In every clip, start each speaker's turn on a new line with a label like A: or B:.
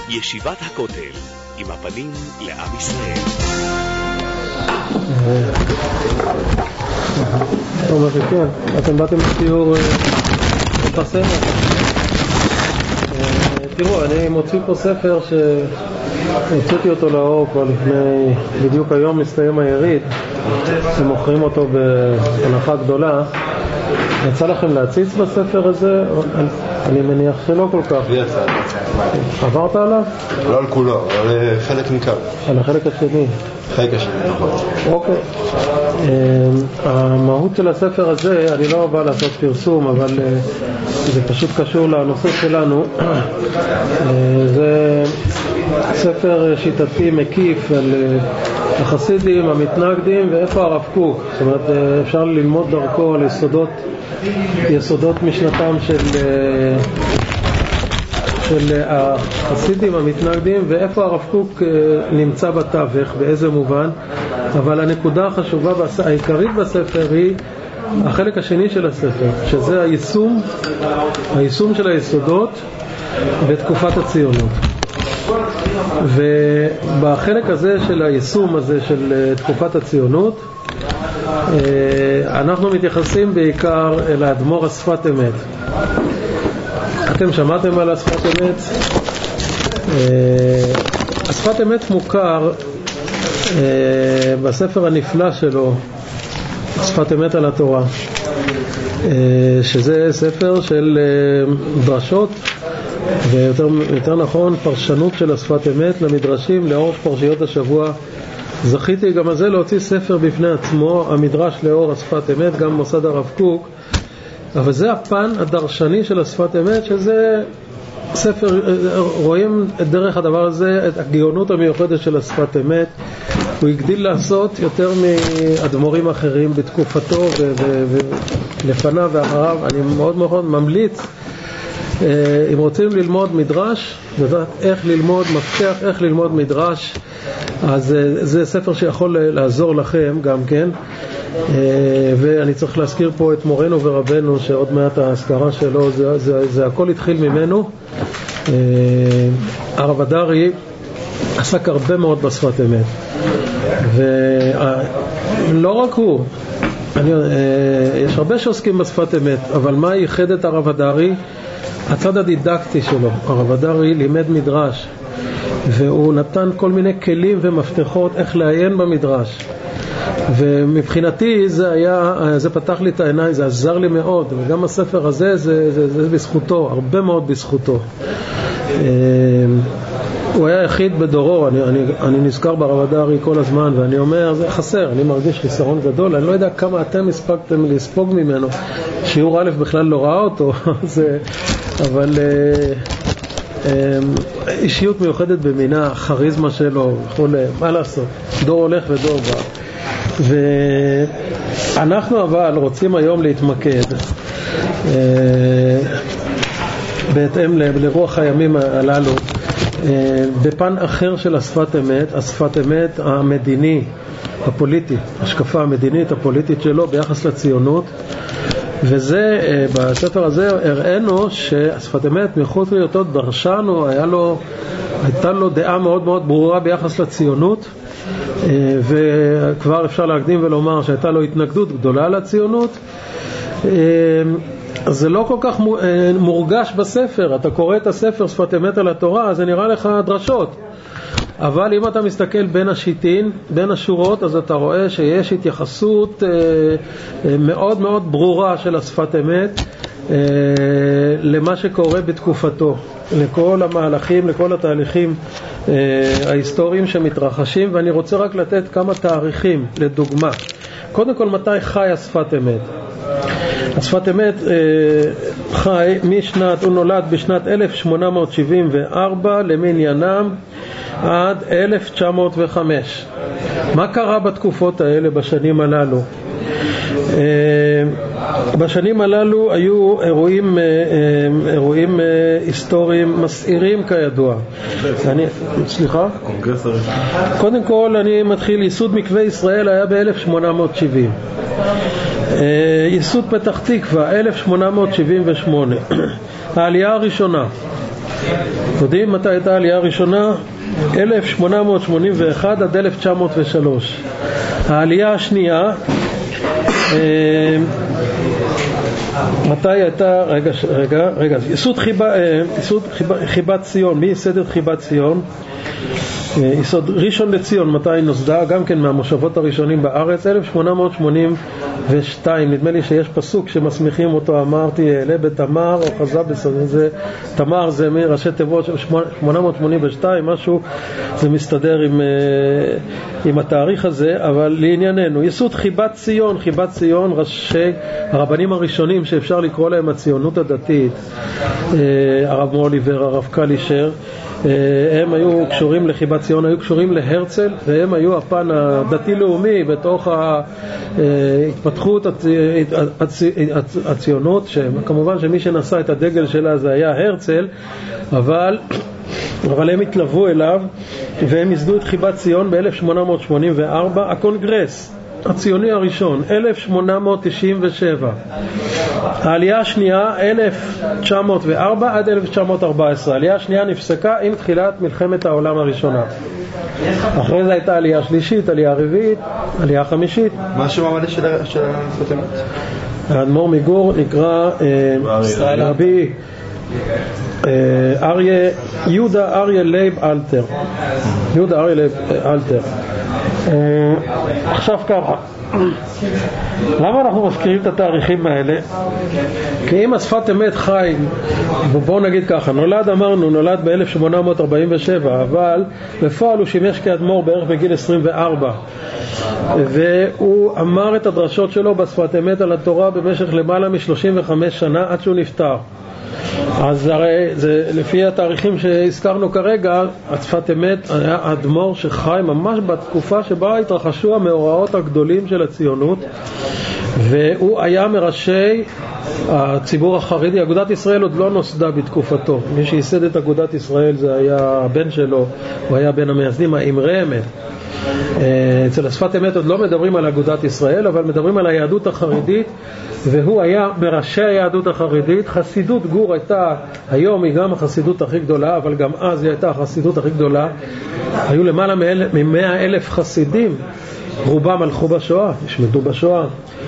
A: ישיבת הכותל, עם הפנים לעם ישראל.
B: אומר שכן, אתם באתם לשיעור בספר. תראו, אני מוציא פה ספר שהוצאתי אותו לאור כבר לפני, בדיוק היום מסתיים היריד, שמוכרים אותו בהנחה גדולה. יצא לכם להציץ בספר הזה? אני מניח שלא כל כך. עברת עליו?
C: לא על כולו, אבל חלק ניכר.
B: על החלק השני.
C: חלק השני, נכון.
B: אוקיי. המהות של הספר הזה, אני לא בא לעשות פרסום, אבל זה פשוט קשור לנושא שלנו. זה ספר שיטתי מקיף על החסידים, המתנגדים ואיפה הרב קוק. זאת אומרת, אפשר ללמוד דרכו על יסודות משנתם של החסידים המתנגדים ואיפה הרב קוק נמצא בתווך, באיזה מובן. אבל הנקודה החשובה העיקרית בספר היא החלק השני של הספר, שזה היישום של היסודות בתקופת הציונות. ובחלק הזה של היישום הזה של תקופת הציונות אנחנו מתייחסים בעיקר אל האדמו"ר השפת אמת. אתם שמעתם על השפת אמת? השפת אמת מוכר בספר הנפלא שלו, שפת אמת על התורה, שזה ספר של דרשות ויותר נכון פרשנות של השפת אמת למדרשים לאורך פרשיות השבוע. זכיתי גם על זה להוציא ספר בפני עצמו, המדרש לאור השפת אמת, גם מוסד הרב קוק. אבל זה הפן הדרשני של השפת אמת, שזה ספר, רואים דרך הדבר הזה את הגאונות המיוחדת של השפת אמת. הוא הגדיל לעשות יותר מאדמו"רים אחרים בתקופתו ולפניו ואחריו. אני מאוד מאוד ממליץ, אם רוצים ללמוד מדרש, לדעת איך ללמוד, מפתח איך ללמוד מדרש, אז זה ספר שיכול לעזור לכם גם כן. ואני צריך להזכיר פה את מורנו ורבנו, שעוד מעט ההזכרה שלו, זה הכל התחיל ממנו. הרב אדרי עסק הרבה מאוד בשפת אמת, ולא רק הוא, יש הרבה שעוסקים בשפת אמת, אבל מה ייחד את הרב אדרי? הצד הדידקטי שלו. הרב אדרי לימד מדרש, והוא נתן כל מיני כלים ומפתחות איך לעיין במדרש, ומבחינתי זה פתח לי את העיניים, זה עזר לי מאוד. וגם הספר הזה זה בזכותו, הרבה מאוד בזכותו. הוא היה יחיד בדורו. אני נזכר ברב אדרי כל הזמן, ואני אומר, זה חסר, אני מרגיש חיסרון גדול. אני לא יודע כמה אתם הספקתם לספוג ממנו. שיעור א' בכלל לא ראה אותו, אבל אישיות מיוחדת במינה, חריזמה שלו וכו', מה לעשות, דור הולך ודור בא. ואנחנו אבל רוצים היום להתמקד בהתאם לרוח הימים הללו בפן אחר של השפת אמת, השפת אמת המדיני, הפוליטי, השקפה המדינית הפוליטית שלו ביחס לציונות. וזה, בספר הזה הראינו שהשפת אמת מחוץ להיותו דרשן, הייתה לו דעה מאוד מאוד ברורה ביחס לציונות, וכבר אפשר להקדים ולומר שהייתה לו התנגדות גדולה לציונות. זה לא כל כך מורגש בספר. אתה קורא את הספר שפת אמת על התורה, אז זה נראה לך דרשות, אבל אם אתה מסתכל בין השיטין, בין השורות, אז אתה רואה שיש התייחסות מאוד מאוד ברורה של השפת אמת למה שקורה בתקופתו, לכל המהלכים, לכל התהליכים ההיסטוריים שמתרחשים. ואני רוצה רק לתת כמה תאריכים לדוגמה. קודם כל, מתי חי השפת אמת? השפת אמת חי הוא נולד בשנת 1874 למניינם עד 1905. מה קרה בתקופות האלה, בשנים הללו? בשנים הללו היו אירועים היסטוריים מסעירים כידוע. סליחה? קודם כל אני מתחיל, ייסוד מקווה ישראל היה ב-1870. ייסוד פתח תקווה 1878. העלייה הראשונה יודעים מתי הייתה העלייה הראשונה? 1881 עד 1903. העלייה השנייה, מתי הייתה? רגע, יסוד חיבת ציון. מי ייסד את חיבת ציון? יסוד ראשון לציון, מתי נוסדה? גם כן מהמושבות הראשונים בארץ, 1882. נדמה לי שיש פסוק שמסמיכים אותו, אמרתי אלה בתמר או חזה בסדר. תמר זה מראשי תיבות 882, משהו, זה מסתדר עם התאריך הזה. אבל לענייננו, יסוד חיבת ציון. חיבת ציון, ראשי הרבנים הראשונים שאפשר לקרוא להם הציונות הדתית, הרב מוליבר, הרב קלישר, הם היו קשורים לחיבת ציון, היו קשורים להרצל, והם היו הפן הדתי-לאומי בתוך ההתפתחות הציונות, שכמובן שמי שנשא את הדגל שלה זה היה הרצל, אבל הם התלוו אליו, והם ייסדו את חיבת ציון ב-1884, הקונגרס הציוני הראשון, 1897. העלייה השנייה, 1904 עד 1914. העלייה השנייה נפסקה עם תחילת מלחמת העולם הראשונה. אחרי זה הייתה עלייה שלישית, עלייה רביעית, עלייה חמישית.
C: מה השם המלא של השפת אמת?
B: האדמו"ר מגור נקרא רבי יהודה אריה לייב אלתר. יהודה אריה לייב אלתר. עכשיו ככה, למה אנחנו מזכירים את התאריכים האלה? כי אם השפת אמת חי, בואו נגיד ככה, נולד ב-1847, אבל בפועל הוא שימש כאדמו"ר בערך בגיל 24, והוא אמר את הדרשות שלו בשפת אמת על התורה במשך למעלה מ-35 שנה עד שהוא נפטר. אז הרי זה, לפי התאריכים שהזכרנו כרגע, השפת אמת היה אדמו"ר שחי ממש בתקופה שבה התרחשו המאורעות הגדולים של הציונות, והוא היה מראשי הציבור החרדי. אגודת ישראל עוד לא נוסדה בתקופתו. מי שייסד את אגודת ישראל זה היה הבן שלו, הוא היה בין המייסדים, האמרי אמת. אצל השפת אמת עוד לא מדברים על אגודת ישראל, אבל מדברים על היהדות החרדית, והוא היה מראשי היהדות החרדית. חסידות גור הייתה, היום היא גם החסידות הכי גדולה, אבל גם אז היא הייתה החסידות הכי גדולה. היו למעלה מ100,000 חסידים, רובם הלכו בשואה, נשמדו בשואה,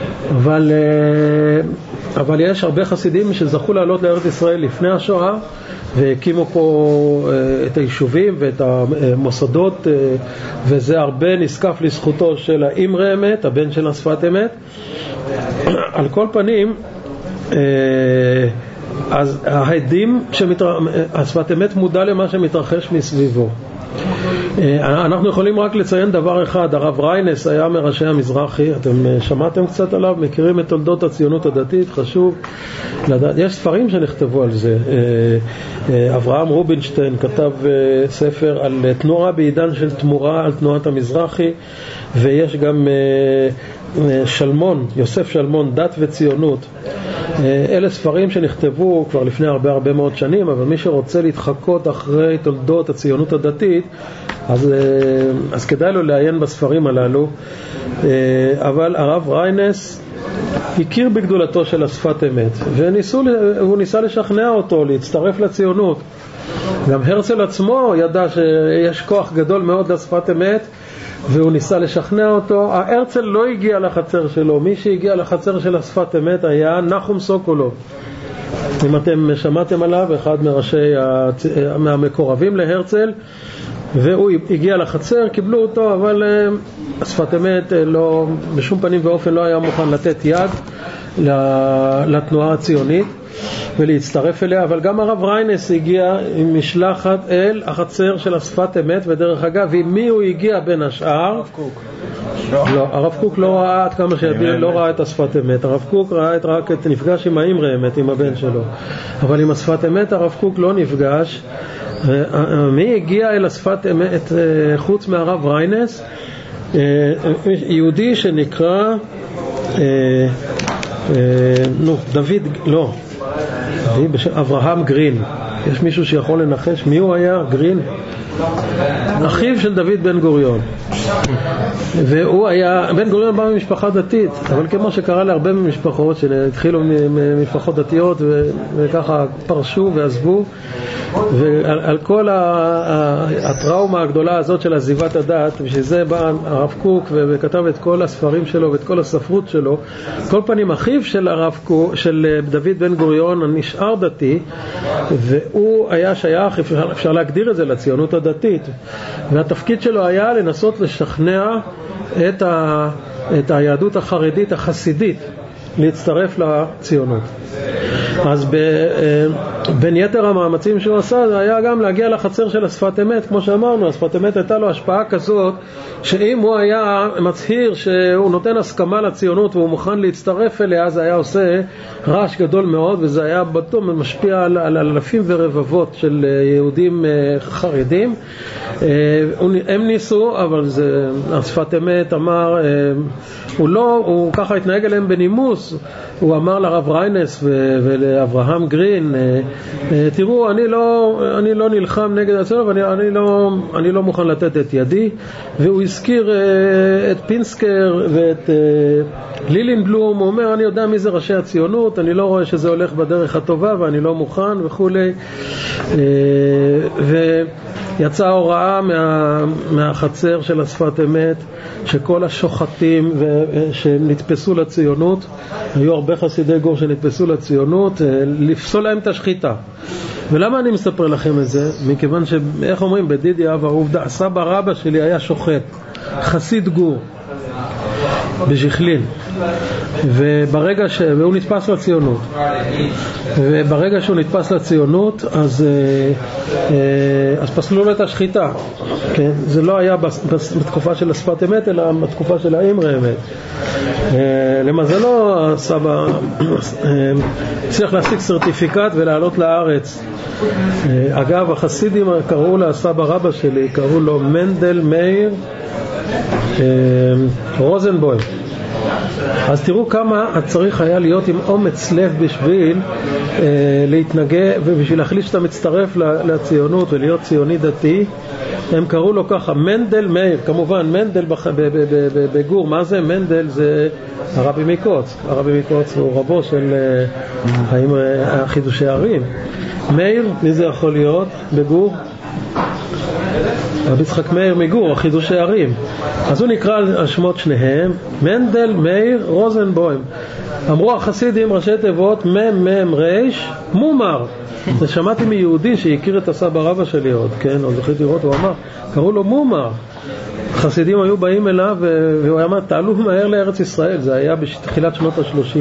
B: אבל יש הרבה חסידים שזכו לעלות לארץ ישראל לפני השואה, והקימו פה את היישובים ואת המוסדות, וזה הרבה נזקף לזכותו של האמרי אמת, הבן של השפת אמת. על כל פנים, אז העדים השפת אמת מודע למה שמתרחש מסביבו. אנחנו יכולים רק לציין דבר אחד. הרב ריינס היה מראשי המזרחי, אתם שמעתם קצת עליו, מכירים את תולדות הציונות הדתית, חשוב לדעת, יש ספרים שנכתבו על זה. אברהם רובינשטיין כתב ספר על תנועה בעידן של תמורה, על תנועת המזרחי, ויש גם שלמון, יוסף שלמון, דת וציונות. אלה ספרים שנכתבו כבר לפני הרבה מאוד שנים, אבל מי שרוצה להתחקות אחרי תולדות הציונות הדתית, אז כדאי לו לעיין בספרים הללו. אבל הרב ריינס הכיר בגדולתו של השפת אמת, והוא ניסה לשכנע אותו להצטרף לציונות. גם הרצל עצמו ידע שיש כוח גדול מאוד לשפת אמת, והוא ניסה לשכנע אותו. הרצל לא הגיע לחצר שלו, מי שהגיע לחצר של השפת אמת היה נחום סוקולוב. אם אתם שמעתם עליו, אחד מהמקורבים להרצל, והוא הגיע לחצר, קיבלו אותו, אבל השפת אמת לא, בשום פנים ואופן לא היה מוכן לתת יד לתנועה הציונית ולהצטרף אליה. אבל גם הרב ריינס הגיע עם משלחת אל החצר של השפת אמת, ודרך אגב, עם מי הוא הגיע בין השאר? הרב קוק. לא, הרב קוק לא ראה, עד כמה שידוע, לא ראה את השפת אמת. הרב קוק ראה רק את נפגש עם האמרי אמת, עם הבן שלו, אבל עם השפת אמת הרב קוק לא נפגש. מי הגיע אל השפת אמת חוץ מהרב ריינס? יהודי שנקרא דוד, לא, בשם אברהם גרין. יש מישהו שיכול לנחש מי הוא היה? גרין? אחיו של דוד בן גוריון. והוא היה, בן גוריון בא ממשפחה דתית, אבל כמו שקרה להרבה ממשפחות שהתחילו ממשפחות דתיות וככה פרשו ועזבו, ועל כל הטראומה הגדולה הזאת של עזיבת הדת, בשביל זה בא הרב קוק וכתב את כל הספרים שלו ואת כל הספרות שלו. כל פנים אחיו של הרב קוק, של דוד בן גוריון, נשאר דתי, והוא היה שייך, אפשר להגדיר את זה, לציונות הדתית, והתפקיד שלו היה לנסות לשכנע את היהדות החרדית החסידית להצטרף לציונות. אז בין יתר המאמצים שהוא עשה זה היה גם להגיע לחצר של השפת אמת. כמו שאמרנו, השפת אמת הייתה לו השפעה כזאת שאם הוא היה מצהיר שהוא נותן הסכמה לציונות והוא מוכן להצטרף אליה, אז היה עושה רעש גדול מאוד, וזה היה בטוח משפיע על אלפים ורבבות של יהודים חרדים. הם ניסו, אבל השפת אמת אמר, הוא ככה התנהג אליהם בנימוס. הוא אמר לרב ריינס ולאברהם גרין, תראו, אני לא נלחם נגד הציונות, ואני לא מוכן לתת את ידי. והוא הזכיר את פינסקר ואת לילינבלום. הוא אומר, אני יודע מי זה ראשי הציונות, אני לא רואה שזה הולך בדרך הטובה ואני לא מוכן וכו'. ויצאה הוראה מהחצר של השפת אמת שכל השוחטים שנתפסו לציונות, היו הרבה חסידי גור שנתפסו לציונות, לפסול להם את השחיטה. ולמה אני מספר לכם את זה? מכיוון שאיך אומרים בדידי אב העובדה, סבא רבא שלי היה שוחט, חסיד גור בז'כלין, והוא נתפס לציונות, וברגע שהוא נתפס לציונות אז פסלו לו את השחיטה. כן? זה לא היה בתקופה של השפת אמת, אלא בתקופה של האמרי אמת. למזלו הסבא צריך להשיג סרטיפיקט ולעלות לארץ. אגב, החסידים קראו לסבא רבא שלי, קראו לו מנדל מאיר רוזנבוים. אז תראו כמה צריך היה להיות עם אומץ לב בשביל להתנגד ובשביל להחליט שאתה מצטרף לציונות ולהיות ציוני דתי. הם קראו לו ככה, מנדל מאיר. כמובן מנדל בגור, מה זה מנדל? זה הרבי מקוץ. הרבי מקוץ הוא רבו של חידושי ערים. מאיר, מי זה יכול להיות בגור? רבי יצחק מאיר מגור, חידושי ערים. אז הוא נקרא על שמות שניהם, מנדל מאיר רוזנבוים. אמרו החסידים ראשי תיבות מם ריש מומר. זה שמעתי מיהודי שהכיר את הסבא רבא שלי עוד, כן, עוד זכיתי לראות, הוא אמר, קראו לו מומר. חסידים היו באים אליו והוא אמר, תעלו מהר לארץ ישראל. זה היה בתחילת שנות ה-30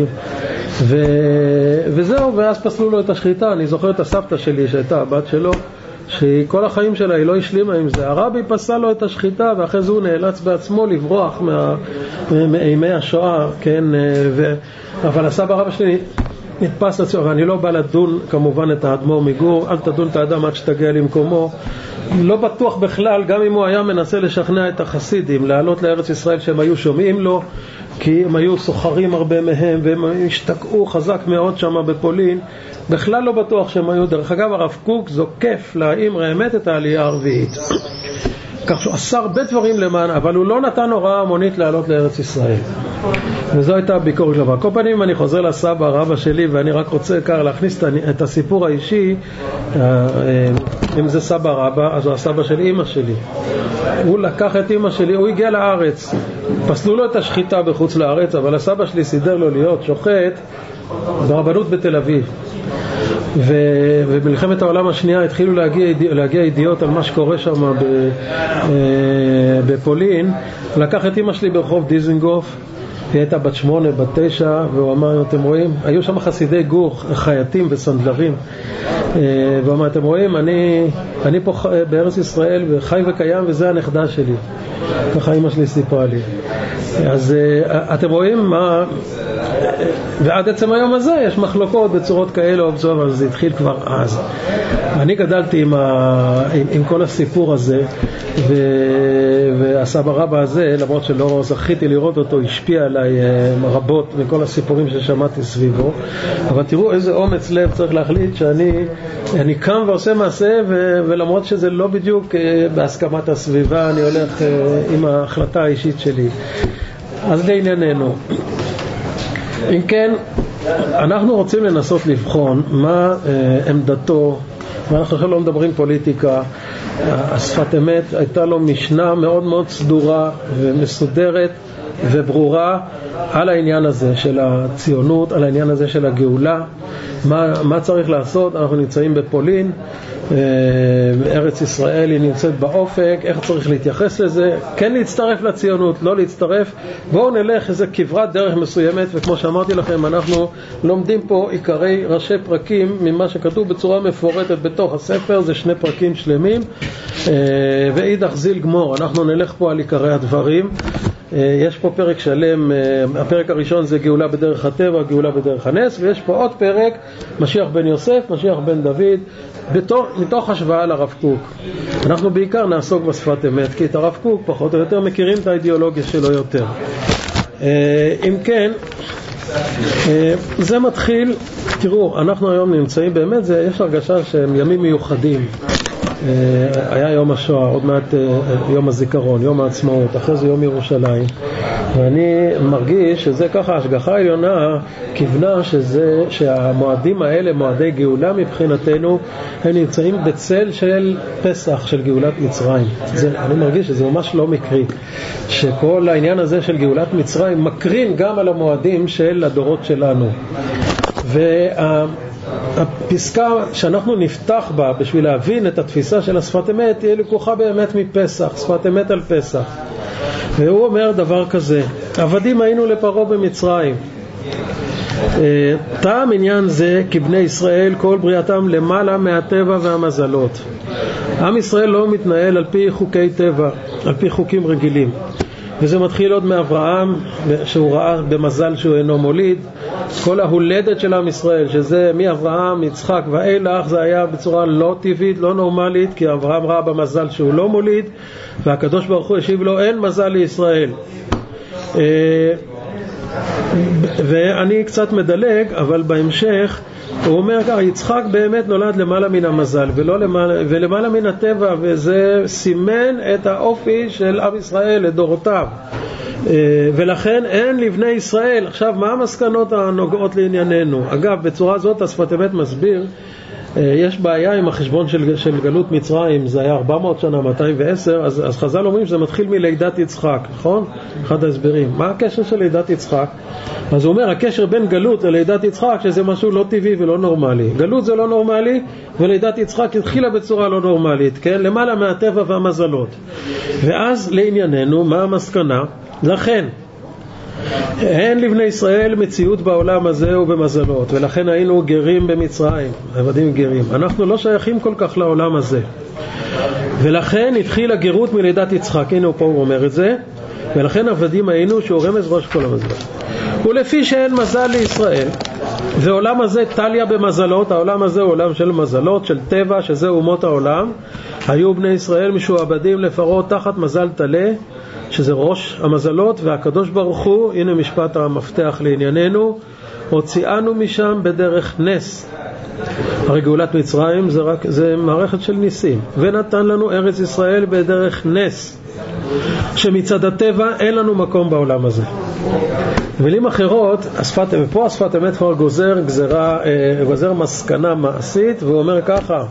B: וזהו, ואז פסלו לו את השחיטה. אני זוכר את הסבתא שלי שהייתה הבת שלו, שכל החיים שלה היא לא השלימה עם זה. הרבי פסל לו את השחיטה, ואחרי זה הוא נאלץ בעצמו לברוח מאימי השואה, כן? אבל הסבא רבא שלי נתפס לציון, ואני לא בא לדון כמובן את האדמו"ר מגור, אל תדון את האדם עד שתגיע למקומו. לא בטוח בכלל, גם אם הוא היה מנסה לשכנע את החסידים לעלות לארץ ישראל, שהם היו שומעים לו, כי הם היו סוחרים הרבה מהם, והם השתקעו חזק מאוד שם בפולין. בכלל לא בטוח שהם היו. דרך אגב, הרב קוק זוקף לאמרי האמת את העלייה הרביעית, כך שהוא עשה הרבה דברים למען, אבל הוא לא נתן הוראה המונית לעלות לארץ ישראל, וזו הייתה ביקורת שלו. כל פנים אני חוזר לסבא רבא שלי, ואני רק רוצה כאן להכניס את הסיפור האישי. אם זה סבא רבא, אז הוא הסבא של אמא שלי. הוא לקח את אמא שלי, הוא הגיע לארץ, פסלו לו את השחיטה בחוץ לארץ, אבל הסבא שלי סידר לו להיות שוחט ברבנות בתל אביב. ובמלחמת העולם השנייה התחילו להגיע ידיעות על מה שקורה שם בפולין. לקח את אמא שלי ברחוב דיזנגוף, היא הייתה בת 8, בת 9, והוא אמר, אתם רואים, היו שם חסידי גור, חייטים וסנדלרים, והוא אמר, אתם רואים, אני פה בארץ ישראל וחי וקיים, וזה הנכדה שלי. ככה אמא שלי סיפרה לי. אז אתם רואים ועד עצם היום הזה יש מחלוקות בצורות כאלה או בצורות, אבל זה התחיל כבר אז. אני גדלתי עם כל הסיפור הזה, והסבא רבא הזה, למרות שלא זכיתי לראות אותו, השפיע עליי רבות מכל הסיפורים ששמעתי סביבו. אבל תראו איזה אומץ לב צריך להחליט שאני קם ועושה מעשה, ולמרות שזה לא בדיוק בהסכמת הסביבה, אני הולך עם ההחלטה האישית שלי. אז לענייננו, אם כן, אנחנו רוצים לנסות לבחון מה עמדתו, ואנחנו עכשיו לא מדברים פוליטיקה. השפת אמת הייתה לו משנה מאוד מאוד סדורה ומסודרת וברורה על העניין הזה של הציונות, על העניין הזה של הגאולה, מה צריך לעשות. אנחנו נמצאים בפולין, ארץ ישראל היא נמצאת באופק, איך צריך להתייחס לזה, כן להצטרף לציונות, לא להצטרף. בואו נלך איזה כברת דרך מסוימת, וכמו שאמרתי לכם, אנחנו לומדים פה עיקרי ראשי פרקים ממה שכתוב בצורה מפורטת בתוך הספר. זה 2 פרקים שלמים, ואידך זיל גמור, אנחנו נלך פה על עיקרי הדברים. יש פה פרק שלם, הפרק הראשון זה גאולה בדרך הטבע, גאולה בדרך הנס, ויש פה עוד פרק, משיח בן יוסף, משיח בן דוד, מתוך השוואה לרב קוק. אנחנו בעיקר נעסוק בשפת אמת, כי את הרב קוק פחות או יותר מכירים את האידיאולוגיה שלו יותר. אם כן, זה מתחיל, תראו, אנחנו היום נמצאים באמת, יש הרגשה שהם ימים מיוחדים. היה יום השואה, עוד מעט יום הזיכרון, יום העצמאות, אחרי זה יום ירושלים, ואני מרגיש שזה ככה, השגחה העליונה כיוונה שהמועדים האלה, מועדי גאולה מבחינתנו, הם נמצאים בצל של פסח, של גאולת מצרים. אני מרגיש שזה ממש לא מקרי, שכל העניין הזה של גאולת מצרים מקרין גם על המועדים של הדורות שלנו. הפסקה שאנחנו נפתח בה בשביל להבין את התפיסה של השפת אמת תהיה לקוחה באמת מפסח, שפת אמת על פסח. והוא אומר דבר כזה: עבדים היינו לפרעה במצרים, טעם עניין זה כי בני ישראל כל בריאתם למעלה מהטבע והמזלות. עם ישראל לא מתנהל על פי חוקי טבע, על פי חוקים רגילים, וזה מתחיל עוד מאברהם, שהוא ראה במזל שהוא אינו מוליד. כל ההולדת של עם ישראל, שזה מאברהם, יצחק ואילך, זה היה בצורה לא טבעית, לא נורמלית, כי אברהם ראה במזל שהוא לא מוליד, והקדוש ברוך הוא השיב לו, אין מזל לישראל. ואני קצת מדלג, אבל בהמשך הוא אומר ככה: יצחק באמת נולד למעלה מן המזל ולמעלה מן הטבע, וזה סימן את האופי של עם ישראל לדורותיו, ולכן אין לבני ישראל. עכשיו, מה המסקנות הנוגעות לענייננו? אגב, בצורה זאת השפת אמת מסביר, יש בעיה עם החשבון של גלות מצרים, זה היה 400 שנה, 210, אז חז"ל אומרים שזה מתחיל מלידת יצחק, נכון? אחד ההסברים. מה הקשר של לידת יצחק? אז הוא אומר, הקשר בין גלות ללידת יצחק, שזה משהו לא טבעי ולא נורמלי. גלות זה לא נורמלי, ולידת יצחק התחילה בצורה לא נורמלית, כן? למעלה מהטבע והמזלות. ואז לענייננו, מה המסקנה? לכן אין לבני ישראל מציאות בעולם הזה ובמזלות, ולכן היינו גרים במצרים, עבדים גרים. אנחנו לא שייכים כל כך לעולם הזה, ולכן התחילה גרות מלידת יצחק. הנה פה הוא אומר את זה, ולכן עבדים היינו, שהוא רמז ראש כל המזלות. ולפי שאין מזל לישראל, ועולם הזה טליה במזלות, העולם הזה הוא עולם של מזלות, של טבע, שזה אומות העולם, היו בני ישראל משועבדים לפרעה תחת מזל טלה, שזה ראש המזלות, והקדוש ברוך הוא, הנה משפט המפתח לענייננו, הוציאנו משם בדרך נס. הרי גאולת מצרים זה מערכת של ניסים, ונתן לנו ארץ ישראל בדרך נס, שמצד הטבע אין לנו מקום בעולם הזה. במילים אחרות, פה השפת אמת כבר גוזר מסקנה מעשית, והוא אומר ככה: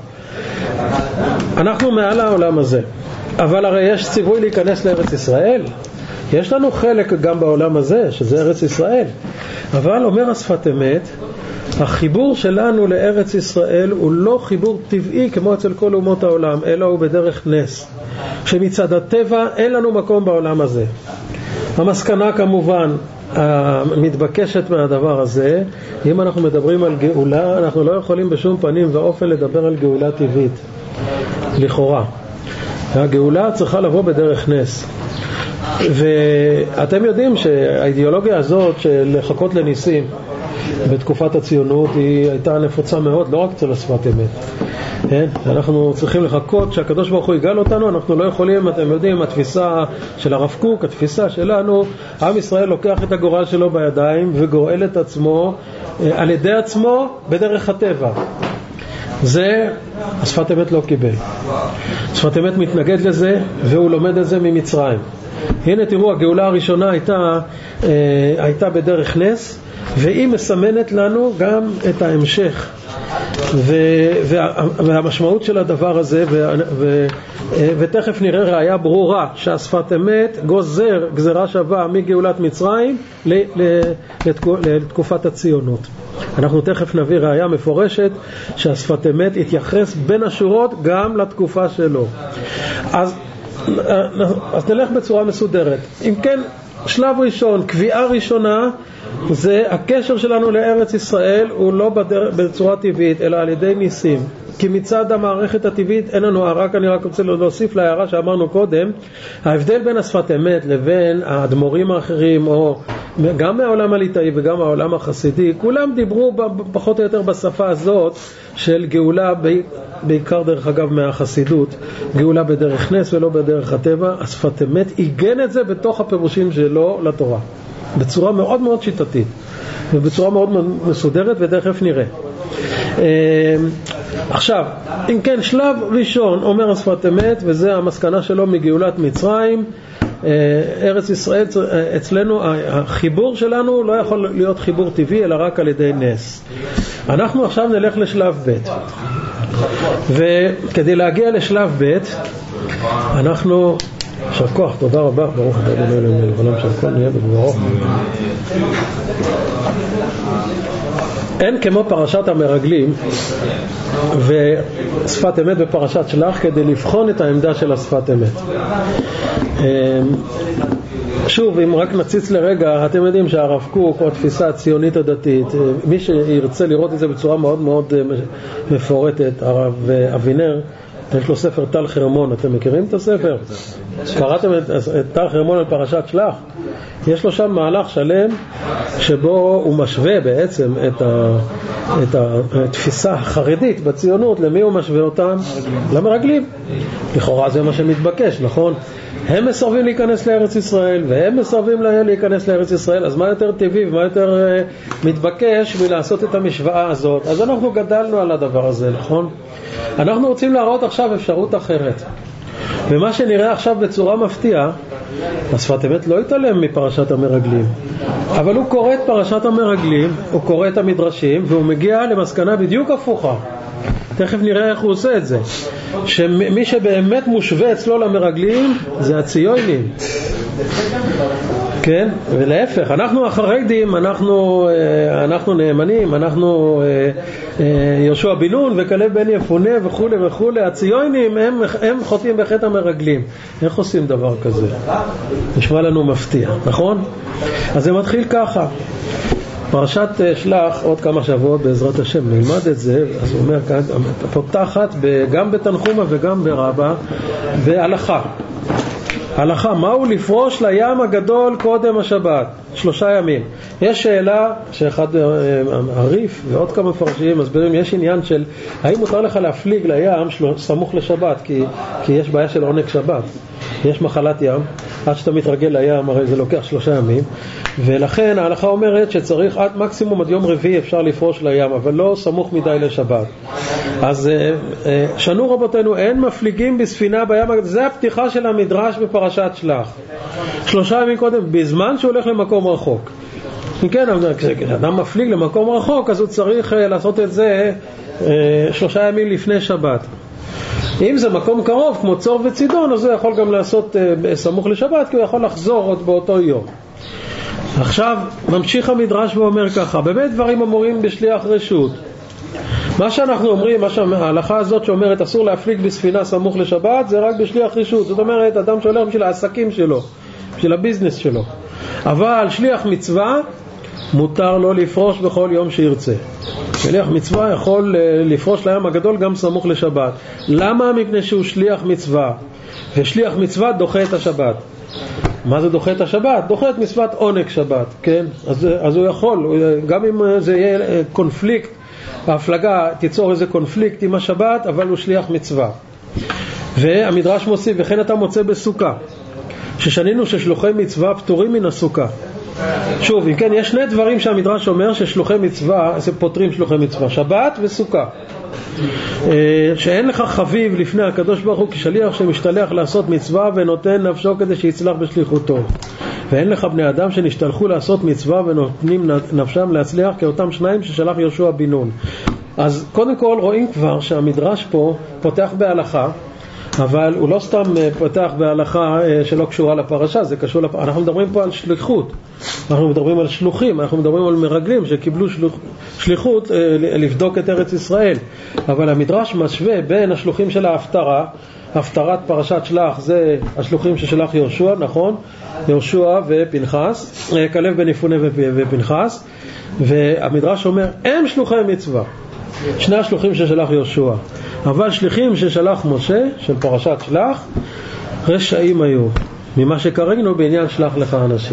B: אנחנו מעל העולם הזה, אבל הרי יש ציווי להיכנס לארץ ישראל, יש לנו חלק גם בעולם הזה, שזה ארץ ישראל. אבל אומר השפת אמת, החיבור שלנו לארץ ישראל הוא לא חיבור טבעי כמו אצל כל אומות העולם, אלא הוא בדרך נס, שמצד הטבע אין לנו מקום בעולם הזה. המסקנה כמובן המתבקשת מהדבר הזה, אם אנחנו מדברים על גאולה, אנחנו לא יכולים בשום פנים ואופן לדבר על גאולה טבעית לכאורה. הגאולה צריכה לבוא בדרך נס. ואתם יודעים שהאידיאולוגיה הזאת של לחכות לניסים בתקופת הציונות היא הייתה נפוצה מאוד, לא רק אצל השפת אמת. אנחנו צריכים לחכות שהקדוש ברוך הוא יגאל אותנו, אנחנו לא יכולים, אתם יודעים, התפיסה של הרב קוק, התפיסה שלנו, עם ישראל לוקח את הגורל שלו בידיים וגואל את עצמו על ידי עצמו בדרך הטבע. זה השפת אמת לא קיבל. השפת אמת מתנגד לזה והוא לומד את זה ממצרים. הנה תראו, הגאולה הראשונה הייתה בדרך נס, והיא מסמנת לנו גם את ההמשך והמשמעות של הדבר הזה, ותכף נראה ראיה ברורה שהשפת אמת גוזר גזרה שווה מגאולת מצרים לתקופת הציונות. אנחנו תכף נביא ראיה מפורשת שהשפת אמת התייחס בין השורות גם לתקופה שלו. אז נלך בצורה מסודרת. אם כן, שלב ראשון, קביעה ראשונה, זה הקשר שלנו לארץ ישראל הוא לא בצורה טבעית אלא על ידי ניסים, כי מצד המערכת הטבעית אין לנו הערה. אני רק רוצה להוסיף להערה שאמרנו קודם, ההבדל בין השפת אמת לבין האדמו"רים האחרים, או גם מהעולם הליטאי וגם מהעולם החסידי, כולם דיברו פחות או יותר בשפה הזאת של גאולה, בעיקר דרך אגב מהחסידות, גאולה בדרך נס ולא בדרך הטבע. השפת אמת עיגן את זה בתוך הפירושים שלו לתורה בצורה מאוד מאוד שיטתית ובצורה מאוד מסודרת, ותכף נראה. עכשיו, אם כן, שלב ראשון אומר השפת אמת, וזה המסקנה שלו מגאולת מצרים, ארץ ישראל, אצלנו החיבור שלנו לא יכול להיות חיבור טבעי אלא רק על ידי נס. אנחנו עכשיו נלך לשלב ב', וכדי להגיע לשלב ב' אנחנו יישר כוח, תודה רבה, ברוך אתה אדוני אלוהינו מלך העולם שהכל נהיה בדברו. אין כמו פרשת המרגלים ושפת אמת בפרשת שלח כדי לבחון את העמדה של השפת אמת. שוב, אם רק נציץ לרגע, אתם יודעים שהרב קוק או התפיסה הציונית הדתית, מי שירצה לראות את זה בצורה מאוד מאוד מפורטת, הרב אבינר, יש לו ספר טל חרמון, אתם מכירים את הספר? קראתם את טל חרמון על פרשת שלח? יש לו שם מהלך שלם שבו הוא משווה בעצם את התפיסה החרדית בציונות. למי הוא משווה אותם? למרגלים. לכאורה זה מה שמתבקש, נכון? הם מסרבים להיכנס לארץ ישראל והם מסרבים להיכנס לארץ ישראל, אז מה יותר טבעי ומה יותר מתבקש מלעשות את המשוואה הזאת? אז אנחנו גדלנו על הדבר הזה, נכון? אנחנו רוצים להראות עכשיו אפשרות אחרת, ומה שנראה עכשיו בצורה מפתיעה, השפת אמת לא יתעלם מפרשת המרגלים, אבל הוא קורא את פרשת המרגלים, הוא קורא את המדרשים, והוא מגיע למסקנה בדיוק הפוכה. תכף נראה איך הוא עושה את זה, שמי שבאמת מושווה אצלו למרגלים זה הציונים, כן? ולהפך, אנחנו החרדים, אנחנו נאמנים, אנחנו יהושע בן נון וכלב בן יפונה וכו' וכו'. הציונים הם חוטאים בחטא המרגלים. איך עושים דבר כזה? נשמע לנו מפתיע, נכון? אז זה מתחיל ככה. פרשת שלח עוד כמה שבועות בעזרת השם נלמד את זה. אז הוא אומר כאן, פותחת גם בתנחומה וגם ברבה בהלכה. הלכה, מהו לפרוש לים הגדול קודם השבת? 3 ימים. יש שאלה שאחד הריף ועוד כמה מפרשים מסבירים, יש עניין של האם מותר לך להפליג לים סמוך לשבת, כי יש בעיה של עונג שבת, יש מחלת ים, עד שאתה מתרגל לים הרי זה לוקח 3 ימים, ולכן ההלכה אומרת שצריך עד מקסימום עד יום רביעי אפשר לפרוש לים, אבל לא סמוך מדי לשבת. אז שנו רבותינו, אין מפליגים בספינה בים. זה הפתיחה של המדרש בפרשת שלח. 3 ימים קודם, בזמן שהוא הולך למקום רחוק. כן, כשאדם מפליג למקום רחוק, אז הוא צריך לעשות את זה 3 ימים לפני שבת. אם זה מקום קרוב כמו צור וצידון, אז הוא יכול גם לעשות סמוך לשבת, כי הוא יכול לחזור עוד באותו יום. עכשיו ממשיך המדרש ואומר ככה, באמת דברים אמורים בשליח רשות. מה שאנחנו אומרים, ההלכה הזאת שאומרת אסור להפליג בספינה סמוך לשבת, זה רק בשליח רשות. זאת אומרת, אדם שהולך בשביל העסקים שלו, בשביל הביזנס שלו. אבל שליח מצווה מותר לו לפרוש בכל יום שירצה. שליח מצווה יכול לפרוש לים הגדול גם סמוך לשבת. למה? מפני שהוא שליח מצווה, ושליח מצווה דוחה את השבת. מה זה דוחה את השבת? דוחה את מצוות עונג שבת, כן? אז הוא יכול, גם אם זה יהיה קונפליקט, ההפלגה תיצור איזה קונפליקט עם השבת, אבל הוא שליח מצווה. והמדרש מוסיף, וכן אתה מוצא בסוכה, ששנינו ששלוחי מצווה פטורים מן הסוכה. שוב, אם כן, יש שני דברים שהמדרש אומר ששלוחי מצווה, זה פותרים שלוחי מצווה, שבת וסוכה. שאין לך חביב לפני הקדוש ברוך הוא כשליח שמשתלח לעשות מצווה ונותן נפשו כדי שיצלח בשליחותו, ואין לך בני אדם שנשתלחו לעשות מצווה ונותנים נפשם להצליח כאותם שניים ששלח יהושע בן נון. אז קודם כל רואים כבר שהמדרש פה פותח בהלכה, אבל הוא לא סתם פותח בהלכה שלא קשורה לפרשה, זה קשור אנחנו מדברים פה על שליחות, אנחנו מדברים על שלוחים, אנחנו מדברים על מרגלים שקיבלו שליחות לבדוק את ארץ ישראל. אבל המדרש משווה בין השלוחים של ההפטרה, הפטרת פרשת שלח זה השלוחים ששלח יהושע, נכון? יהושע ופנחס, כלב בן יפונה ופנחס, והמדרש אומר הם שלוחי מצווה, שני השלוחים ששלח יהושע. אבל שליחים ששלח משה של פרשת שלח רשעים היו ממה שקראנו בעניין שלח לך אנשים.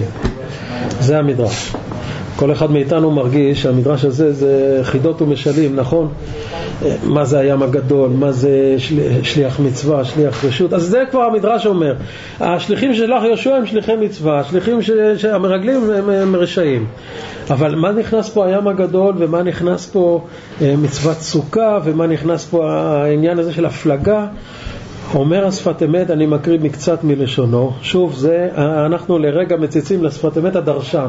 B: זה המדרש. כל אחד מאיתנו מרגיש שהמדרש הזה זה חידות ומשלים, נכון? מה זה הים הגדול, מה זה שליח מצווה, שליח רשות. אז זה כבר המדרש אומר, השליחים ששלח יהושע הם שליחי מצווה, השליחים שהמרגלים הם רשעים. אבל מה נכנס פה הים הגדול, ומה נכנס פה מצוות סוכה, ומה נכנס פה העניין הזה של הפלגה? אומר השפת אמת, אני מקריא מקצת מלשונו. שוב, זה אנחנו לרגע מציצים לשפת אמת הדרשן,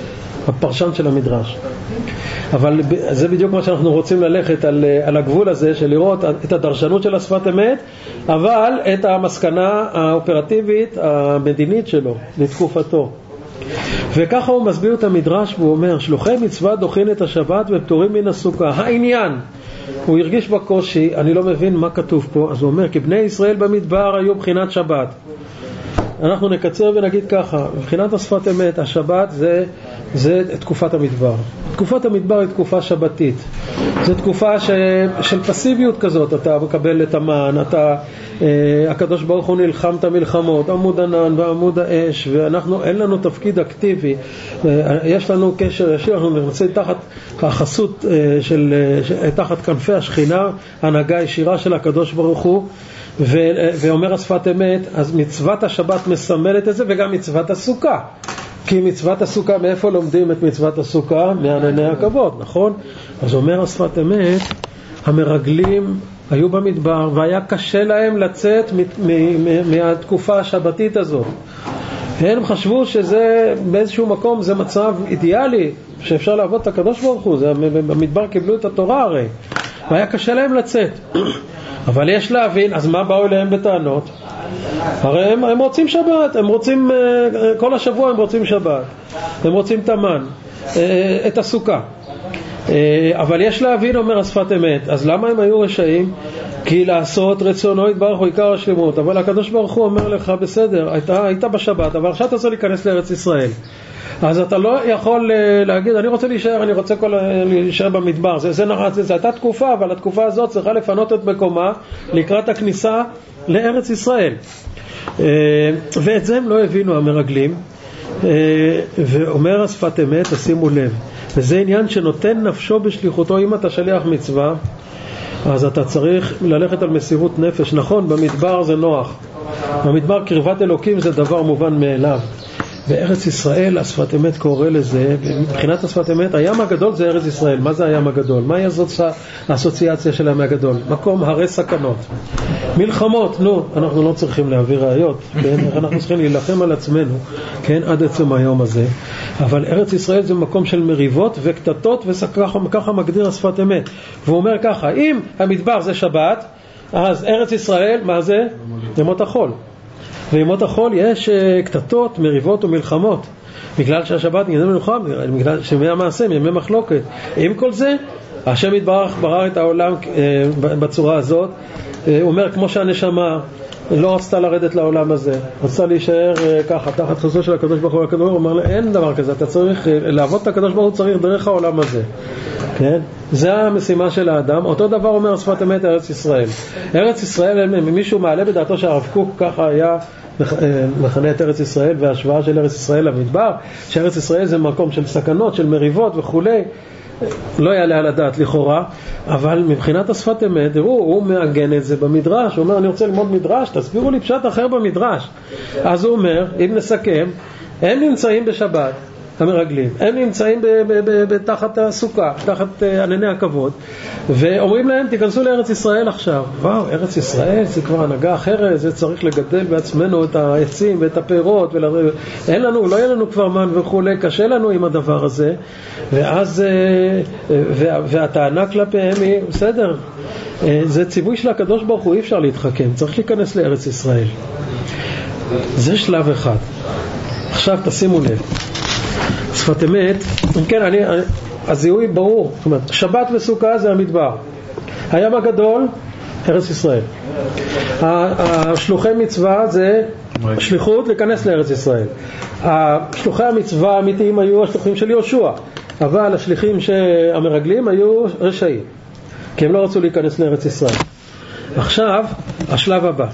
B: הפרשן של המדרש. אבל זה בדיוק מה שאנחנו רוצים ללכת על הגבול הזה, של לראות את הדרשנות של השפת אמת, אבל את המסקנה האופרטיבית המדינית שלו לתקופתו. וככה הוא מסביר את המדרש והוא אומר, שלוחי מצווה דוחין את השבת ופטורים מן הסוכה. העניין, הוא הרגיש בקושי, אני לא מבין מה כתוב פה, אז הוא אומר, כי בני ישראל במדבר היו בחינת שבת. אנחנו נקצר ונגיד ככה, מבחינת השפת אמת, השבת זה תקופת המדבר. תקופת המדבר היא תקופה שבתית. זו תקופה של פסיביות כזאת, אתה מקבל את המן, הקדוש ברוך הוא נלחם את המלחמות, עמוד ענן ועמוד האש, ואנחנו אין לנו תפקיד אקטיבי, יש לנו קשר ישיר, אנחנו נמצאים תחת החסות תחת כנפי השכינה, הנהגה ישירה של הקדוש ברוך הוא, ואומר השפת אמת, אז מצוות השבת מסמלת את זה, וגם מצוות הסוכה. כי מצוות הסוכה, מאיפה לומדים את מצוות הסוכה? מענני הכבוד, נכון? אז אומר השפת אמת, המרגלים היו במדבר, והיה קשה להם לצאת מהתקופה השבתית הזאת. הם חשבו שזה באיזשהו מקום זה מצב אידיאלי, שאפשר לעבוד את הקדוש ברוך הוא, במדבר קיבלו את התורה הרי, והיה קשה להם לצאת. אבל יש להבין, אז מה באו אליהם בטענות? הרי הם רוצים שבת, הם רוצים, כל השבוע הם רוצים שבת, הם רוצים תמן, את הסוכה. אבל יש להבין, אומר השפת אמת, אז למה הם היו רשעים? כי לעשות רצונו יתברך הוא עיקר השלמות. אבל הקדוש ברוך הוא אומר לך, בסדר, היית בשבת, אבל עכשיו אתה צריך להיכנס לארץ ישראל. אז אתה לא יכול להגיד, אני רוצה להישאר, אני רוצה להישאר במדבר. זה הייתה תקופה, אבל התקופה הזאת צריכה לפנות את מקומה לקראת הכניסה לארץ ישראל. ואת זה הם לא הבינו המרגלים. ואומר השפת אמת, תשימו לב, וזה עניין שנותן נפשו בשליחותו. אם אתה שליח מצווה, אז אתה צריך ללכת על מסירות נפש. נכון, במדבר זה נוח, במדבר קרבת אלוקים זה דבר מובן מאליו. בארץ ישראל השפת אמת קורא לזה, מבחינת השפת אמת, הים הגדול זה ארץ ישראל. מה זה הים הגדול? מהי זאת האסוציאציה של הים הגדול? מקום הרי סכנות, מלחמות. אנחנו לא צריכים להביא ראיות, כן? אנחנו צריכים להילחם על עצמנו, כן? עד עצם היום הזה. אבל ארץ ישראל זה מקום של מריבות וקטטות, וככה מגדיר השפת אמת. והוא אומר ככה, אם המדבר זה שבת, אז ארץ ישראל, מה זה? ימות החול. וימות החול יש קטטות, מריבות ומלחמות, בגלל שהשבת נגדם מנוחה, בגלל שימי המעשה, ימי מחלוקת. עם כל זה, השם יתברך ברא את העולם בצורה הזאת. הוא אומר, כמו שהנשמה לא רצתה לרדת לעולם הזה, רצתה להישאר ככה, תחת חסדו של הקדוש ברוך הוא. הקדוש ברוך הוא אומר, אין דבר כזה, אתה צריך לעבוד את הקדוש ברוך הוא, צריך דרך העולם הזה, כן? זה המשימה של האדם. אותו דבר אומר שפת אמת ארץ ישראל. ארץ ישראל, מישהו מעלה בדעתו שהרב קוק ככה היה מכנה את ארץ ישראל וההשוואה של ארץ ישראל למדבר, שארץ ישראל זה מקום של סכנות, של מריבות וכולי, לא יעלה על הדעת לכאורה, אבל מבחינת השפת אמת, הוא מעגן את זה במדרש, הוא אומר אני רוצה ללמוד מדרש, תסבירו לי פשט אחר במדרש. אז הוא אומר, אם נסכם, הם נמצאים בשבת, המרגלים, הם נמצאים תחת הסוכה, תחת ענני הכבוד, ואומרים להם תיכנסו לארץ ישראל עכשיו. וואו, ארץ ישראל זה כבר הנהגה אחרת, זה צריך לגדל בעצמנו את העצים ואת הפירות, אין לנו, לא יהיה לנו כבר מן וכולי, קשה לנו עם הדבר הזה. ואז והטענה כלפיהם היא בסדר, זה ציווי של הקדוש ברוך הוא, אי אפשר להתחכם, צריך להיכנס לארץ ישראל. זה שלב אחד. עכשיו תשימו לב, שפת אמת, כן, הזיהוי ברור, זאת אומרת, שבת וסוכה זה המדבר, הים הגדול, ארץ ישראל. השלוחי מצווה זה שליחות להיכנס לארץ ישראל. השלוחי המצווה האמיתיים היו השלוחים של יהושע, אבל השליחים המרגלים היו רשעים, כי הם לא רצו להיכנס לארץ ישראל. עכשיו, השלב הבא.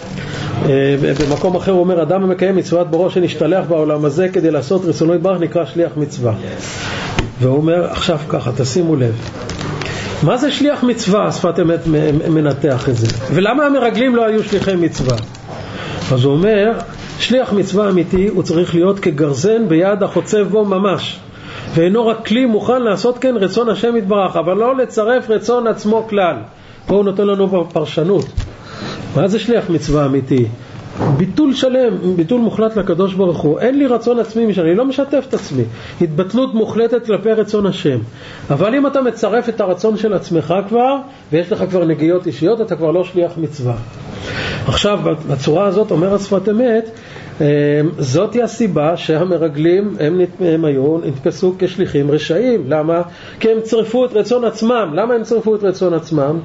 B: במקום אחר הוא אומר, אדם המקיים מצוות ברו שנשתלח בעולם הזה כדי לעשות רצונו יתברך נקרא שליח מצווה. והוא אומר, עכשיו ככה, תשימו לב, מה זה שליח מצווה? שפת אמת מנתח את זה. ולמה המרגלים לא היו שליחי מצווה? אז הוא אומר, שליח מצווה אמיתי הוא צריך להיות כגרזן ביד החוצב בו ממש, ואינו רק כלי מוכן לעשות כן רצון השם יתברך, אבל לא לצרף רצון עצמו כלל. פה הוא נותן לנו בפרשנות מה זה שליח מצווה אמיתי? ביטול שלם, ביטול מוחלט לקדוש ברוך הוא. אין לי רצון עצמי משנה, אני לא משתף את עצמי, התבטלות מוחלטת כלפי רצון השם. אבל אם אתה מצרף את הרצון של עצמך כבר, ויש לך כבר נגיעות אישיות, אתה כבר לא שליח מצווה. עכשיו בצורה הזאת אומרת שפת אמת, זאת היא הסיבה שהמרגלים הם היו נתפסו כשליחים רשעים. למה? כי הם צרפו את רצון עצמם. למה הם צרפו את רצון עצמם?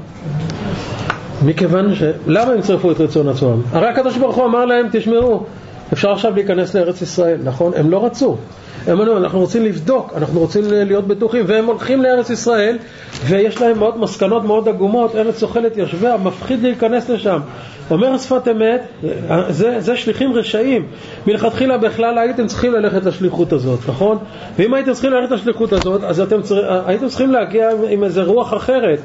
B: מכיוון למה הם צרפו את רצון עצמם? הרי הקדוש ברוך הוא אמר להם, תשמעו, אפשר עכשיו להיכנס לארץ ישראל, נכון? הם לא רצו. הם אמרו, אנחנו רוצים לבדוק, אנחנו רוצים להיות בטוחים, והם הולכים לארץ ישראל, ויש להם מאוד מסקנות מאוד עגומות, ארץ אוכלת יושביה, מפחיד להיכנס לשם. אומר שפת אמת, זה שליחים רשעים. מלכתחילה בכלל הייתם צריכים ללכת לשליחות הזאת, נכון? ואם הייתם צריכים ללכת לשליחות הזאת, אז הייתם צריכים להגיע עם איזה רוח אחרת.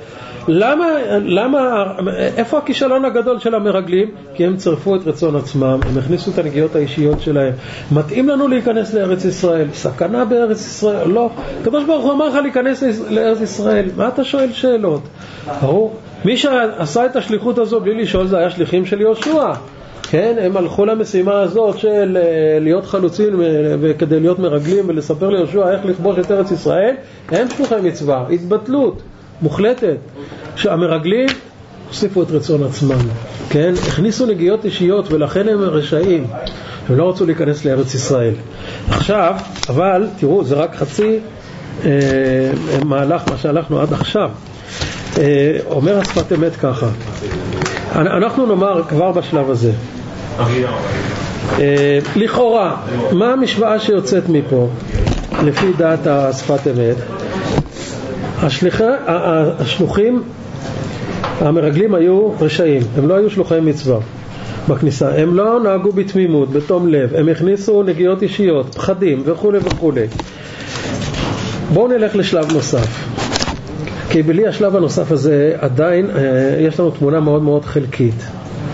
B: למה, איפה הכישלון הגדול של המרגלים? כי הם צרפו את רצון עצמם, הם הכניסו את הנגיעות האישיות שלהם. מתאים לנו להיכנס לארץ ישראל, סכנה בארץ ישראל, לא. הקדוש ברוך הוא אמר לך להיכנס לארץ ישראל, מה אתה שואל שאלות? ברור. מי שעשה את השליחות הזו בלי לשאול זה היה שליחים של יהושע. כן, הם הלכו למשימה הזאת של להיות חלוצים וכדי להיות מרגלים ולספר ליהושע איך לכבוש את ארץ ישראל. הם שלוחי מצווה, התבטלות מוחלטת. שהמרגלים הוסיפו את רצון עצמם, כן? הכניסו נגיעות אישיות ולכן הם רשעים. הם לא רצו להיכנס לארץ ישראל. עכשיו, אבל תראו, זה רק חצי מהלך מה שהלכנו עד עכשיו. אומר השפת אמת ככה, אנחנו נאמר כבר בשלב הזה, לכאורה מה המשוואה שיוצאת מפה לפי דעת השפת אמת? השלוחים המרגלים היו רשעים, הם לא היו שלוחי מצווה בכניסה, הם לא נהגו בתמימות, בתום לב, הם הכניסו נגיעות אישיות, פחדים וכו' וכו'. בואו נלך לשלב נוסף, כי בלי השלב הנוסף הזה עדיין יש לנו תמונה מאוד מאוד חלקית.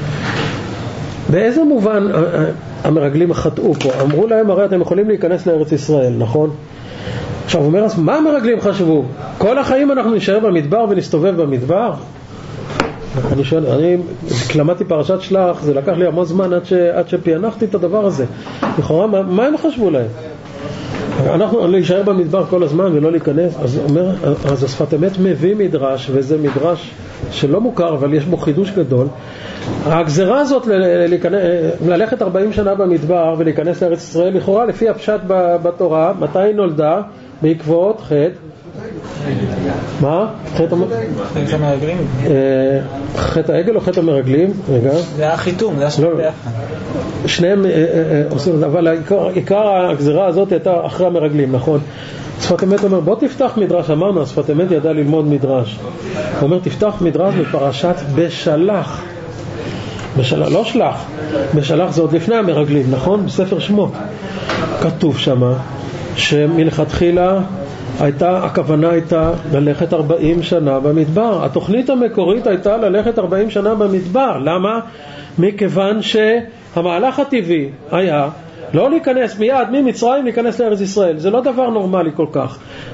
B: באיזה מובן המרגלים חטאו פה? אמרו להם, הרי אתם יכולים להיכנס לארץ ישראל, נכון? עכשיו הוא אומר, אז מה המרגלים חשבו? כל החיים אנחנו נשאר במדבר ונסתובב במדבר? אני שואל, אני קלמתי פרשת שלח, זה לקח לי המון זמן עד שפענחתי את הדבר הזה. לכאורה, מה הם חשבו להם? אנחנו נשאר במדבר כל הזמן ולא להיכנס. אז השפת אמת מביא מדרש, וזה מדרש שלא מוכר, אבל יש בו חידוש גדול. הגזרה הזאת ללכת 40 שנה במדבר ולהיכנס לארץ ישראל, לכאורה לפי הפשט בתורה, מתי נולדה? בעקבות חטא. מה? חטא המרגלים? חטא העגל או חטא המרגלים? רגע.
D: זה היה חיתום, זה היה שני ביחד.
B: שניהם עושים, אבל עיקר הגזרה הזאת הייתה אחרי המרגלים, נכון? שפת אמת אומר, בוא תפתח מדרש, אמרנו, שפת אמת ידע ללמוד מדרש. הוא אומר, תפתח מדרש בפרשת בשלח. לא שלח, בשלח זה עוד לפני המרגלים, נכון? בספר שמות כתוב שמה שמלכתחילה הכוונה הייתה ללכת 40 שנה במדבר. התוכנית המקורית הייתה ללכת 40 שנה במדבר. למה? מכיוון שהמהלך הטבעי היה לא להיכנס מיד ממצרים להיכנס לארץ ישראל. זה לא דבר נורמלי כל כך.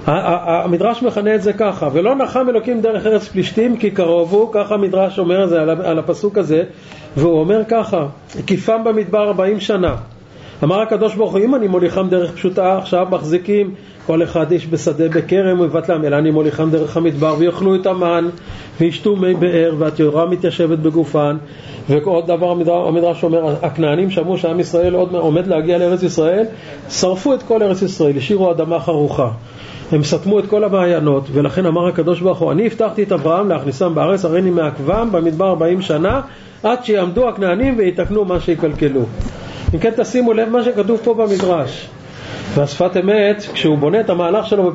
B: המדרש מכנה את זה ככה: ולא נחם אלוקים דרך ארץ פלישתים כי קרובו, ככה המדרש אומר את זה על הפסוק הזה, והוא אומר ככה: הקיפם במדבר 40 שנה. אמר הקדוש ברוך הוא, אם אני מוליכם דרך פשוטה, עכשיו מחזיקים כל אחד איש בשדה בכרם ובטלם, אלא אני מוליכם דרך המדבר ויאכלו את המן וישתו מי באר והתורה מתיישבת בגופן. ועוד דבר המדרש אומר, הכנענים שמעו שעם ישראל עוד עומד להגיע לארץ ישראל, שרפו את כל ארץ ישראל, השאירו אדמה חרוכה, הם סתמו את כל המעיינות. ולכן אמר הקדוש ברוך הוא, אני הבטחתי את אברהם להכניסם בארץ, הריני מעכבם במדבר 40 שנה עד שיעמדו הכנענים ויתקנו מה שיקלקלו. אם כן תשימו לב מה שכתוב פה במדרש. והשפת אמת, כשהוא בונה את המהלך שלו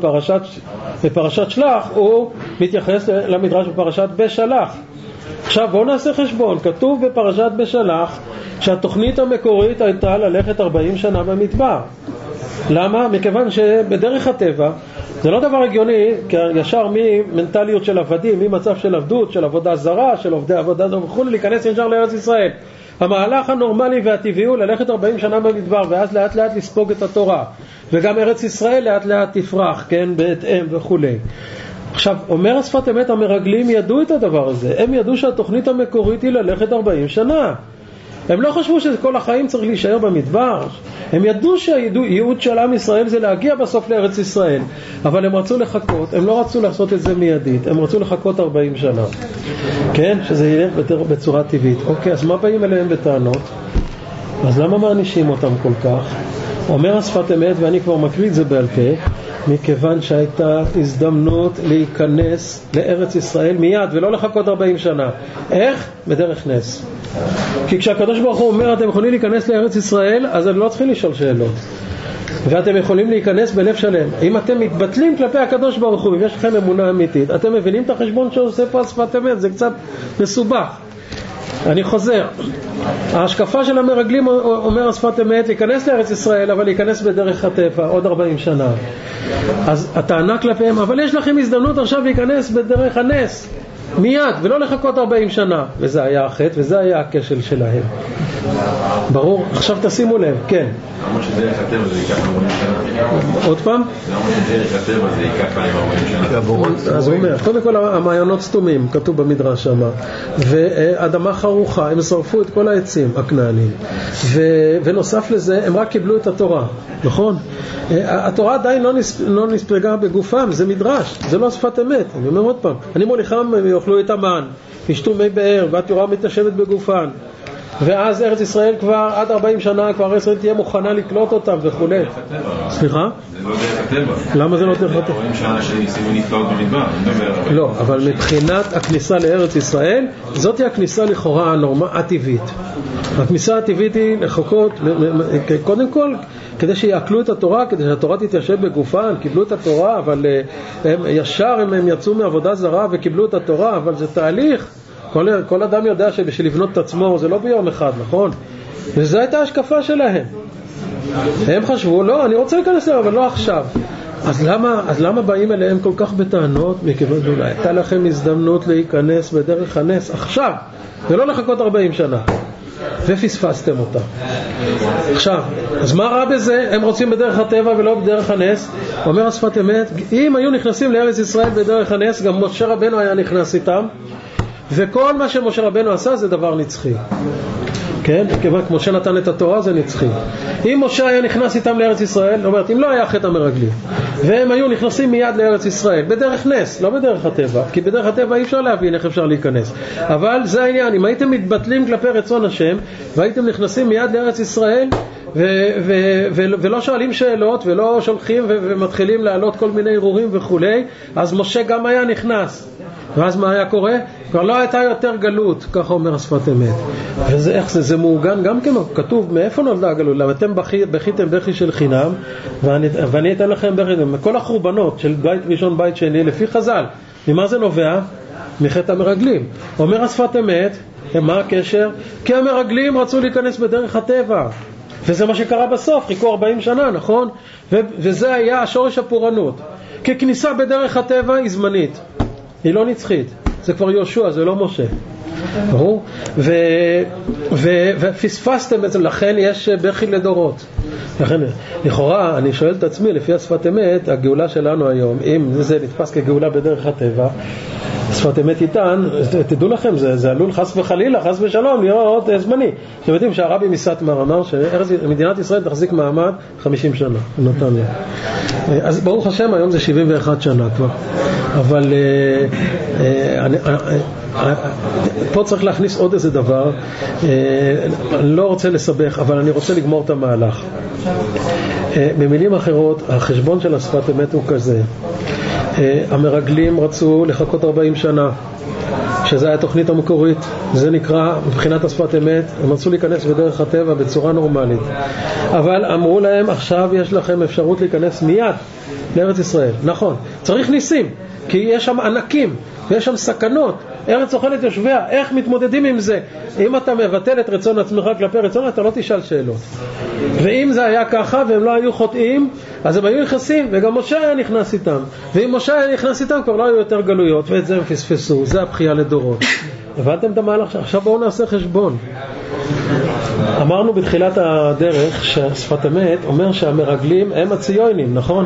B: בפרשת שלח, הוא מתייחס למדרש בפרשת בשלח. עכשיו בואו נעשה חשבון. כתוב בפרשת בשלח שהתוכנית המקורית הייתה ללכת 40 שנה במדבר. למה? מכיוון שבדרך הטבע זה לא דבר הגיוני, כי ישר ממנטליות של עבדים, ממצב של עבדות, של עבודה זרה, של עובדי עבודה זרה וכו', להיכנס ישר לארץ ישראל. המהלך הנורמלי והטבעי הוא ללכת 40 שנה במדבר ואז לאט לאט לספוג את התורה, וגם ארץ ישראל לאט לאט תפרח, כן, בהתאם וכו'. עכשיו אומר השפת אמת, המרגלים ידעו את הדבר הזה. הם ידעו שהתוכנית המקורית היא ללכת 40 שנה. הם לא חשבו שכל החיים צריך להישאר במדבר. הם ידעו שהייעוד של עם ישראל זה להגיע בסוף לארץ ישראל, אבל הם רצו לחכות, הם לא רצו לעשות את זה מיידית, הם רצו לחכות 40 שנה, כן, שזה ילך בצורה טבעית. אוקיי, אז מה באים אליהם בטענות? אז למה מענישים אותם כל כך? אומר השפת אמת, ואני כבר מקריא את זה בעל פה, מכיוון שהייתה הזדמנות להיכנס לארץ ישראל מיד ולא לחכות 40 שנה. איך? בדרך נס. כי כשהקדוש ברוך הוא אומר אתם יכולים להיכנס לארץ ישראל, אז הם לא צריכים לשאול שאלות, ואתם יכולים להיכנס בלב שלם. אם אתם מתבטלים כלפי הקדוש ברוך הוא, אם יש לכם אמונה אמיתית, אתם מבינים את החשבון שעושה פה השפת אמת, זה קצת מסובך. אני חוזר, ההשקפה של המרגלים אומר השפת אמת להיכנס לארץ ישראל, אבל להיכנס בדרך הטבע עוד 40 שנה. אז הטענה כלפיהם, אבל יש לכם הזדמנות עכשיו להיכנס בדרך הנס מיד ולא לחכות 40 שנה. וזה היה החטא וזה היה הכשל שלהם. ברור? עכשיו תשימו לב. כן,
E: למה שדרך הטבע זה ייקח 40 שנה?
B: עוד פעם?
E: למה שדרך הטבע זה ייקח 40 שנה?
B: אז הוא אומר, קודם כל המעיינות סתומים, כתוב במדרש שמה, ואדמה חרוכה, הם שרפו את כל העצים הכנענים, ונוסף לזה הם רק קיבלו את התורה, נכון? התורה עדיין לא נספגה בגופם, זה מדרש, זה לא שפת אמת. אני אומר עוד פעם, אני מוליכם יאכלו את המן, ישתו מי באר, והתורה מתיישבת בגופן, ואז ארץ ישראל כבר עד 40 שנה כבר ארץ ישראל תהיה מוכנה לקלוט אותם וכו'. סליחה?
E: זה לא דרך הטבע.
B: למה זה לא דרך הטבע?
E: 40 שנה שניסינו נפלאות במדבר.
B: לא, אבל מבחינת הכניסה לארץ ישראל, זאת היא הכניסה לכאורה הטבעית. הכניסה הטבעית היא לחכות, קודם כל, כדי שיעקלו את התורה, כדי שהתורה תתיישב בגופן. קיבלו את התורה, אבל ישר הם יצאו מעבודה זרה וקיבלו את התורה, אבל זה תהליך. כל אדם יודע שבשביל לבנות את עצמו זה לא ביום אחד, נכון? וזו הייתה השקפה שלהם. הם חשבו, לא, אני רוצה להיכנס להם, אבל לא עכשיו. אז למה באים אליהם כל כך בטענות? מכיוון שאולי הייתה לכם הזדמנות להיכנס בדרך הנס עכשיו, ולא לחכות 40 שנה, ופספסתם אותה. עכשיו, אז מה רע בזה? הם רוצים בדרך הטבע ולא בדרך הנס. אומר השפת אמת, אם היו נכנסים לארץ ישראל בדרך הנס, גם משה רבנו היה נכנס איתם, וכל מה שמשה רבנו עשה זה דבר נצחי. כן? כיוון כמו שנתן את התורה זה נצחי. אם משה היה נכנס איתם לארץ ישראל, אומרת, אם לא היה חטא המרגלים, והם היו נכנסים מיד לארץ ישראל, בדרך נס, לא בדרך הטבע, כי בדרך הטבע אי אפשר להבין איך אפשר להיכנס. אבל זה העניין, אם הייתם מתבטלים כלפי רצון השם, והייתם נכנסים מיד לארץ ישראל, ולא שואלים שאלות, ולא שולחים ומתחילים להעלות כל מיני ערעורים וכולי, אז משה גם היה נכנס. ואז מה היה קורה? כבר לא הייתה יותר גלות, ככה אומר השפת אמת. וזה איך זה מעוגן גם כמו כתוב, מאיפה נולדה הגלות? למה אתם בכיתם בכי של חינם, ואני אתן לכם בכי, כל החורבנות של בית ראשון בית שני לפי חז"ל, ממה זה נובע? מחטא המרגלים. אומר השפת אמת מה הקשר? כי המרגלים רצו להיכנס בדרך הטבע, וזה מה שקרה בסוף, חיכו 40 שנה, נכון? וזה היה השורש הפורענות. כי כניסה בדרך הטבע היא זמנית, היא לא נצחית, זה כבר יהושע, זה לא משה. ברור? ופספסתם את זה, לכן יש בכי לדורות. לכן, לכאורה, אני שואל את עצמי, לפי השפת אמת, הגאולה שלנו היום, אם זה נתפס כגאולה בדרך הטבע, שפת אמת איתן, תדעו לכם, זה עלול חס וחלילה, חס ושלום, לראות זמני. אתם יודעים שהרבי מסטמר אמר שמדינת ישראל תחזיק מעמד 50 שנה, נתן לי. אז ברוך השם, היום זה 71 שנה כבר. אבל פה צריך להכניס עוד איזה דבר, אני לא רוצה לסבך, אבל אני רוצה לגמור את המהלך. במילים אחרות, החשבון של השפת אמת הוא כזה. המרגלים רצו לחכות 40 שנה, שזה היה התוכנית המקורית, זה נקרא מבחינת השפת אמת, הם רצו להיכנס בדרך הטבע בצורה נורמלית, אבל אמרו להם עכשיו יש לכם אפשרות להיכנס מיד לארץ ישראל. נכון, צריך ניסים, כי יש שם ענקים ויש שם סכנות, ארץ אוכלת יושביה, איך מתמודדים עם זה? אם אתה מבטל את רצון עצמך כלפי רצון, אתה לא תשאל שאלות. ואם זה היה ככה והם לא היו חוטאים, אז הם היו נכנסים, וגם משה היה נכנס איתם, ואם משה היה נכנס איתם כבר לא היו יותר גלויות, ואת זה הם פספסו, זה הבחייה לדורות. הבנתם את המהלך? עכשיו בואו נעשה חשבון. אמרנו בתחילת הדרך שהשפת אמת אומר שהמרגלים הם הציונים, נכון?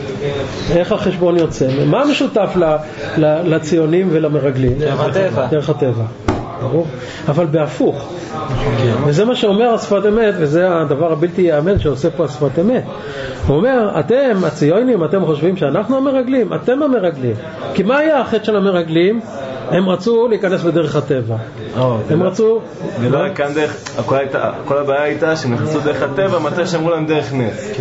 B: איך החשבון יוצא? מה משותף לציונים ולמרגלים? דרך הטבע. ברור. אבל בהפוך. וזה מה שאומר השפת אמת, וזה הדבר הבלתי יאמן שעושה פה השפת אמת. הוא אומר, אתם הציונים, אתם חושבים שאנחנו המרגלים? אתם המרגלים. כי מה היה החטא של המרגלים? הם רצו להיכנס בדרך הטבע. הם רצו...
F: ולא היה כאן דרך... כל הבעיה הייתה שהם נכנסו דרך הטבע מתי שאמרו להם דרך נס.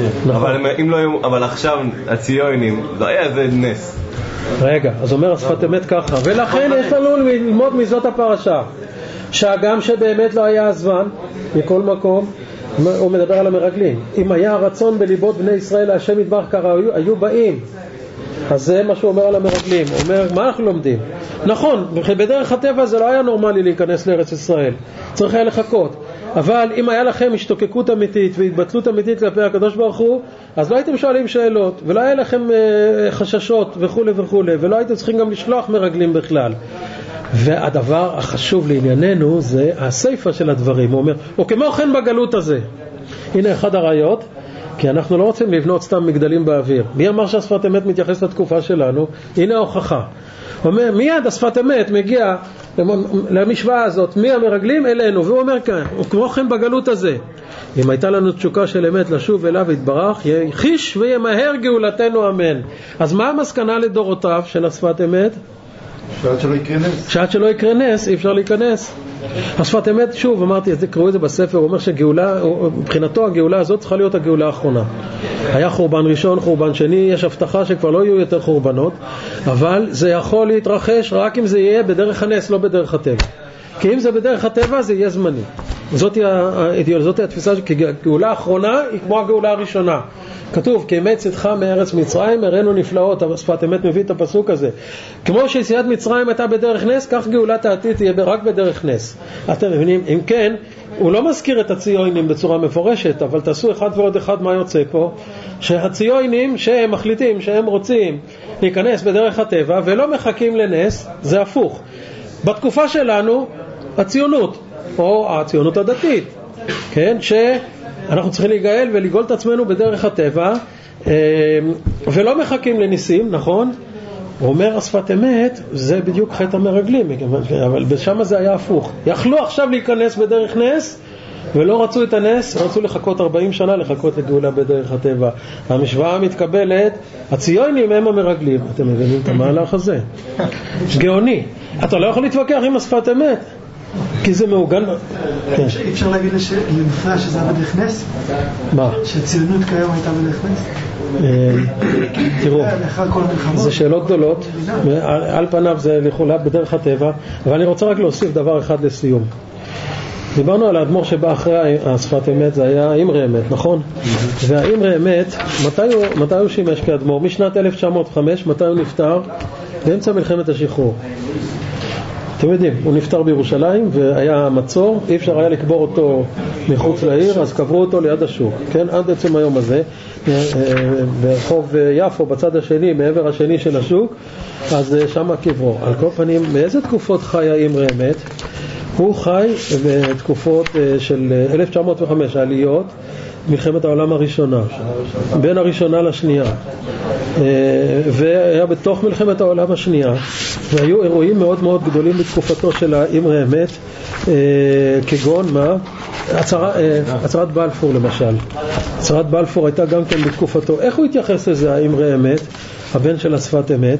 F: אבל עכשיו הציונים, לא היה איזה נס.
B: רגע, אז אומר השפת אמת ככה, ולכן יש לנו ללמוד מזאת הפרשה, שהגם שבאמת לא היה הזמן, מכל מקום, הוא מדבר על המרגלים, אם היה רצון בליבות בני ישראל להשם יתברך כראוי, היו באים. אז זה מה שהוא אומר על המרגלים. הוא אומר, מה אנחנו לומדים? נכון, בדרך הטבע זה לא היה נורמלי להיכנס לארץ ישראל, צריך היה לחכות. אבל אם היה לכם השתוקקות אמיתית והתבטלות אמיתית כלפי הקדוש ברוך הוא, אז לא הייתם שואלים שאלות, ולא היה לכם חששות וכו' וכו', ולא הייתם צריכים גם לשלוח מרגלים בכלל. והדבר החשוב לענייננו זה הסיפה של הדברים. הוא אומר, וכמו כן בגלות הזה. הנה אחד הראיות, כי אנחנו לא רוצים לבנות סתם מגדלים באוויר. מי אמר שהשפת אמת מתייחס לתקופה שלנו? הנה ההוכחה. הוא אומר, מיד השפת אמת מגיע למשוואה הזאת, מי המרגלים אלינו, והוא אומר כאן, וכמו כן בגלות הזה, אם הייתה לנו תשוקה של אמת לשוב אליו יתברך, יחיש וימהר גאולתנו אמן. אז מה המסקנה לדורותיו של השפת אמת?
C: שעד שלא יקרה נס.
B: שעד שלא יקרה נס אי אפשר להיכנס. השפת אמת, שוב אמרתי, קראו את זה בספר, הוא אומר שגאולה, מבחינתו הגאולה הזאת צריכה להיות הגאולה האחרונה. היה חורבן ראשון, חורבן שני, יש הבטחה שכבר לא יהיו יותר חורבנות, אבל זה יכול להתרחש רק אם זה יהיה בדרך הנס, לא בדרך הטבע. כי אם זה בדרך הטבע זה יהיה זמני. זאת התפיסה, כי הגאולה האחרונה היא כמו הגאולה הראשונה. כתוב, כי אמת צאתך מארץ מצרים הראינו נפלאות. השפת אמת מביא את הפסוק הזה. כמו שיציאת מצרים הייתה בדרך נס, כך גאולת העתיד תהיה רק בדרך נס. אתם מבינים? אם כן, הוא לא מזכיר את הציונים בצורה מפורשת, אבל תעשו אחד ועוד אחד מה יוצא פה, שהציונים שהם מחליטים שהם רוצים להיכנס בדרך הטבע ולא מחכים לנס, זה הפוך. בתקופה שלנו הציונות, או הציונות הדתית, כן, שאנחנו צריכים להיגאל ולגאול את עצמנו בדרך הטבע, ולא מחכים לניסים, נכון? הוא אומר השפת אמת, זה בדיוק חטא המרגלים, אבל בשם זה היה הפוך. יכלו עכשיו להיכנס בדרך נס, ולא רצו את הנס, רצו לחכות 40 שנה, לחכות לגאולה בדרך הטבע. המשוואה מתקבלת, הציונים הם המרגלים. אתם מבינים את המהלך הזה? גאוני. אתה לא יכול להתווכח עם השפת אמת, כי זה מעוגן.
G: אי אפשר להגיד למפרע שזה היה בדרך נס?
B: מה?
G: שהציונות כיום הייתה בדרך נס?
B: תראו, זה שאלות גדולות, על פניו זה לכאורה בדרך הטבע, אבל אני רוצה רק להוסיף דבר אחד לסיום. דיברנו על האדמו"ר שבא אחרי השפת אמת, זה היה האמרי אמת, נכון? והאמרי אמת, מתי הוא שימש כאדמו"ר? משנת 1905, מתי הוא נפטר? באמצע מלחמת השחרור. אתם יודעים, הוא נפטר בירושלים והיה מצור, אי אפשר היה לקבור אותו מחוץ לעיר, אז קברו אותו ליד השוק, כן? עד עצם היום הזה, ברחוב יפו, בצד השני, מעבר השני של השוק, אז שם קברו. על כל פנים, באיזה תקופות חי האמרי אמת? הוא חי בתקופות של 1905, העליות, מלחמת העולם הראשונה, בין הראשונה לשנייה, והיה בתוך מלחמת העולם השנייה, והיו אירועים מאוד מאוד גדולים בתקופתו של האמרי אמת, כגון מה? הצהרת בלפור למשל. הצהרת בלפור הייתה גם כן בתקופתו. איך הוא התייחס לזה האמרי אמת, הבן של השפת אמת?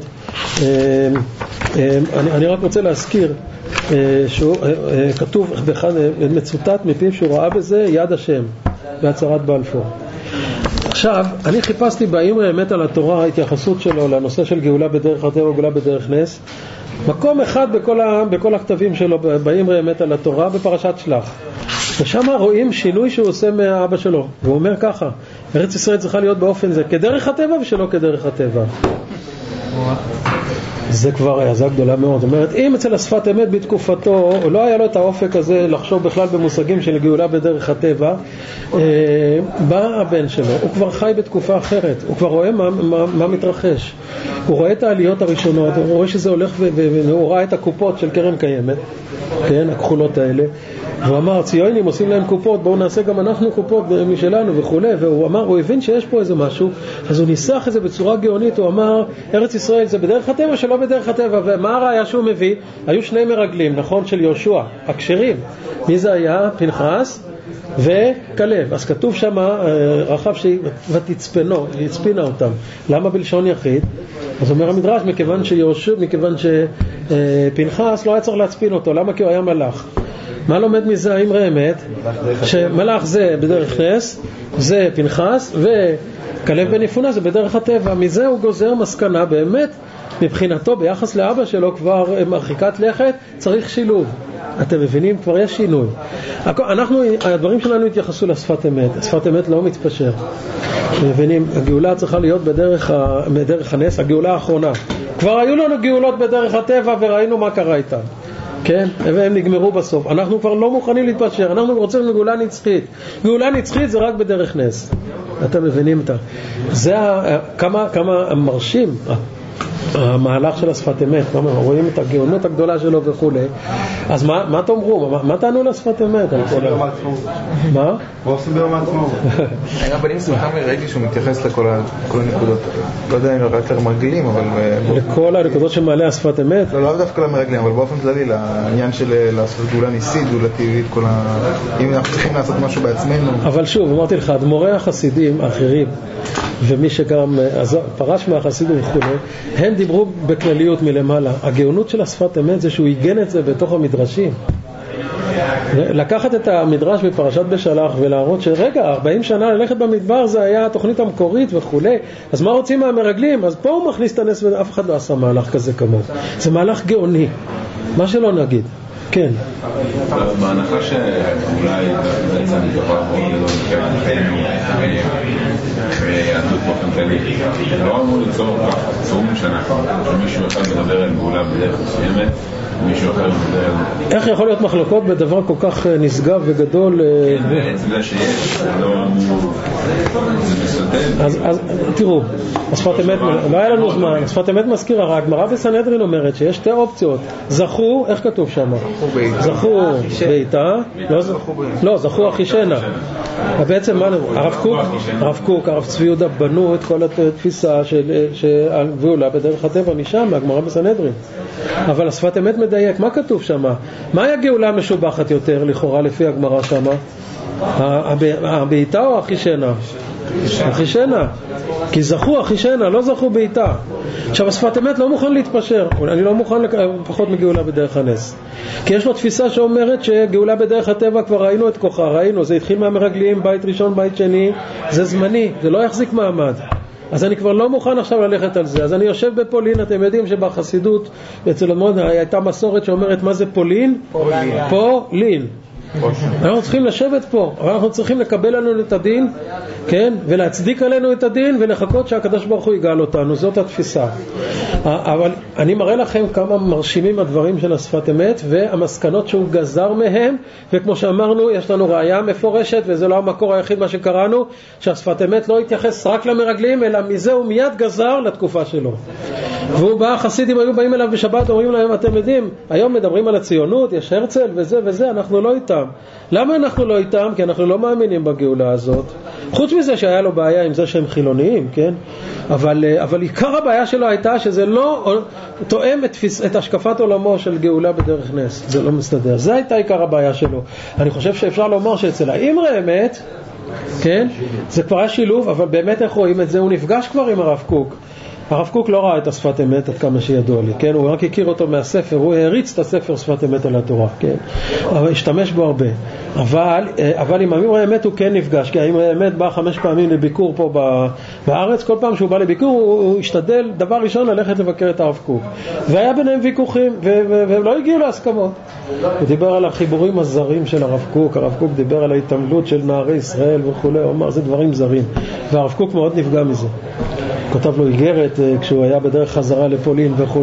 B: אני רק רוצה להזכיר שהוא כתוב מצוטט מפיו שהוא ראה בזה יד השם בהצהרת בלפור. עכשיו, אני חיפשתי באמרי אמת על התורה ההתייחסות שלו לנושא של גאולה בדרך הטבע וגאולה בדרך נס. מקום אחד בכל הכתבים שלו באמרי אמת על התורה בפרשת שלח. ושם רואים שינוי שהוא עושה מהאבא שלו. והוא אומר ככה, ארץ ישראל צריכה להיות באופן זה כדרך הטבע ושלא כדרך הטבע. זה כבר העזה גדולה מאוד. זאת אומרת, אם אצל השפת אמת בתקופתו לא היה לו את האופק הזה לחשוב בכלל במושגים של גאולה בדרך הטבע, בא הבן שלו, הוא כבר חי בתקופה אחרת, הוא כבר רואה מה מתרחש, הוא רואה את העליות הראשונות, הוא רואה שזה הולך והוא ראה את הקופות של קרן קיימת, כן, הכחולות האלה, והוא אמר, ציונים עושים להם קופות, בואו נעשה גם אנחנו קופות משלנו וכו'. והוא אמר, הוא הבין שיש פה איזה משהו, אז הוא ניסח את זה בצורה גאונית, הוא אמר, ארץ ישראל זה בדרך הטבע שלא בדרך הטבע. ומה הראיה שהוא מביא? היו שני מרגלים, נכון, של יהושע, הכשרים. מי זה היה? פנחס וכלב. אז כתוב שם רחב ותצפנו, יצפינה אותם. למה בלשון יחיד? אז אומר המדרש, מכיוון שפנחס לא היה צריך להצפין אותו. למה? כי הוא היה מלאך. מה לומד מזה האמרי אמת? שמלאך זה בדרך נס, זה פנחס, וכלב בן יפונה זה בדרך הטבע. מזה הוא גוזר מסקנה באמת, מבחינתו ביחס לאבא שלו כבר מרחיקת לכת, צריך שילוב. אתם מבינים? כבר יש שינוי. הדברים שלנו התייחסו לשפת אמת. שפת אמת לא מתפשר. אתם מבינים? הגאולה צריכה להיות בדרך הנס, הגאולה האחרונה. כבר היו לנו גאולות בדרך הטבע וראינו מה קרה איתן. כן? והם נגמרו בסוף. אנחנו כבר לא מוכנים להתפשר, אנחנו רוצים גאולה נצחית. גאולה נצחית זה רק בדרך נס. אתם מבינים את זה? כמה מרשים המהלך של השפת אמת, רואים את הגאונות הגדולה שלו וכו'. אז מה תאמרו? מה תענו לשפת אמת? מה?
C: מה עושים ביום העצמאות?
H: הרבנים שמחים ראיתי שהוא מתייחס לכל הנקודות. לא יודע אם רק למרגלים, אבל
B: לכל הנקודות שמעלה השפת אמת?
H: לא דווקא למרגלים, אבל באופן כללי לעניין של לעשות גאולה ניסית, גאולה טבעית, אם אנחנו צריכים לעשות משהו בעצמנו.
B: אבל שוב, אמרתי לך, אדמו"רי החסידים האחרים ומי שגם פרש מהחסידים וכו', הם דיברו בכלליות מלמעלה. הגאונות של השפת אמת זה שהוא עיגן את זה בתוך המדרשים. לקחת את המדרש בפרשת בשלח ולהראות שרגע, 40 שנה ללכת במדבר זה היה התוכנית המקורית וכו'. אז מה רוצים מהמרגלים? אז פה הוא מכניס את הנס ואף אחד לא עשה מהלך כזה כמוהו. זה מהלך גאוני, מה שלא נגיד. כן.
E: בהנחה שאולי בעצם דבר מאוד גדול ויהדות באופן כללי, לא אמור ליצור כך צום שאנחנו, שמישהו אחד מדבר על גאולה בדרך מסוימת, מישהו אחר מדבר על...
B: איך יכול להיות מחלוקות בדבר כל כך נשגב וגדול?
E: זה בגלל שיש, זה לא אמור... זה מסודר.
B: אז תראו, השפת אמת, לא היה לנו זמן, השפת אמת מזכירה, הגמרא בסנהדרין אומרת שיש שתי אופציות. זכו, איך כתוב שם? זכו בעיטה, לא, זכו אחישנה. ובעצם מה, הרב קוק, הרב צבי יהודה בנו את כל התפיסה של גאולה בדרך הטבע משם, מהגמרא בסנהדרין. אבל השפת אמת מדייק, מה כתוב שם? מהי הגאולה המשובחת יותר לכאורה לפי הגמרא שם? הבעיטה או אחישנה? אחישנה, כי זכו אחישנה, לא זכו בעיטה. עכשיו השפת אמת לא מוכן להתפשר, אני לא מוכן פחות מגאולה בדרך הנס, כי יש לו תפיסה שאומרת שגאולה בדרך הטבע כבר ראינו את כוחה, ראינו, זה התחיל מהמרגלים, בית ראשון, בית שני, זה זמני, זה לא יחזיק מעמד. אז אני כבר לא מוכן עכשיו ללכת על זה. אז אני יושב בפולין, אתם יודעים שבחסידות אצל המון הייתה מסורת שאומרת מה זה פולין? פולין. אנחנו צריכים לשבת פה, אבל אנחנו צריכים לקבל לנו את הדין, כן? ולהצדיק עלינו את הדין ולחכות שהקדוש ברוך הוא יגאל אותנו. זאת התפיסה. אבל אני מראה לכם כמה מרשימים הדברים של השפת אמת והמסקנות שהוא גזר מהם, וכמו שאמרנו יש לנו ראיה מפורשת, וזה לא המקור היחיד מה שקראנו, שהשפת אמת לא התייחס רק למרגלים, אלא מזה הוא מיד גזר לתקופה שלו. והוא בא, חסידים היו באים אליו בשבת, אומרים להם, אתם יודעים, היום מדברים על הציונות, יש הרצל וזה וזה, אנחנו לא איתם. למה אנחנו לא איתם? כי אנחנו לא מאמינים בגאולה הזאת. חוץ מזה שהיה לו בעיה עם זה שהם חילוניים, כן? אבל עיקר הבעיה שלו הייתה שזה לא תואם את השקפת עולמו של גאולה בדרך נס. זה לא מסתדר. זה הייתה עיקר הבעיה שלו. אני חושב שאפשר לומר שאצל האמרי אמת, כן? זה כבר היה שילוב, אבל באמת איך רואים את זה? הוא נפגש כבר עם הרב קוק. הרב קוק לא ראה את השפת אמת עד כמה שידוע לי, כן? הוא רק הכיר אותו מהספר, הוא הריץ את הספר שפת אמת על התורה, כן? אבל השתמש בו הרבה. אבל עם האמרי אמת הוא כן נפגש, כי האמרי אמת בא 5 פעמים לביקור פה בארץ, כל פעם שהוא בא לביקור הוא השתדל דבר ראשון ללכת לבקר את הרב קוק. והיה ביניהם ויכוחים, והם לא הגיעו להסכמות. הוא דיבר על החיבורים הזרים של הרב קוק, הרב קוק דיבר על ההתעמלות של נערי ישראל וכו', הוא אמר זה דברים זרים, והרב קוק מאוד נפגע מזה. כותב לו איגרת כשהוא היה בדרך חזרה לפולין וכו'.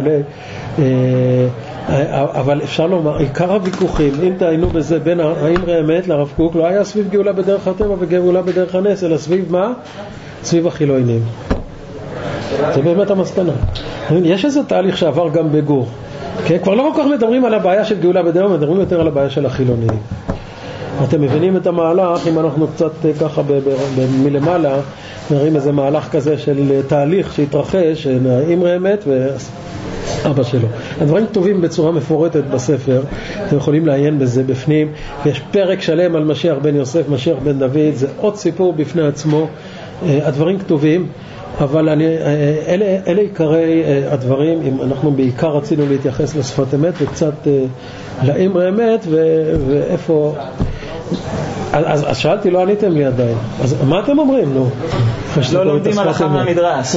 B: אבל אפשר לומר, עיקר הוויכוחים, אם תעיינו בזה בין האמרי אמת לרב קוק, לא היה סביב גאולה בדרך הטבע וגאולה בדרך הנס, אלא סביב מה? סביב החילונים. זה באמת המסקנה. יש איזה תהליך שעבר גם בגור. כבר לא כל כך מדברים על הבעיה של גאולה בדרך, מדברים יותר על הבעיה של החילונים. אתם מבינים את המהלך, אם אנחנו קצת ככה מלמעלה נראים איזה מהלך כזה של תהליך שהתרחש, האמרי אמת ואבא שלו. הדברים כתובים בצורה מפורטת בספר, אתם יכולים לעיין בזה בפנים. יש פרק שלם על משיח בן יוסף, משיח בן דוד, זה עוד סיפור בפני עצמו. הדברים כתובים, אבל אלה עיקרי הדברים. אם אנחנו בעיקר רצינו להתייחס לשפת אמת וקצת לאמרי אמת ואיפה... אז שאלתי, לא עניתם לי עדיין. אז מה אתם אומרים?
D: לא לומדים הלכה מהמדרש.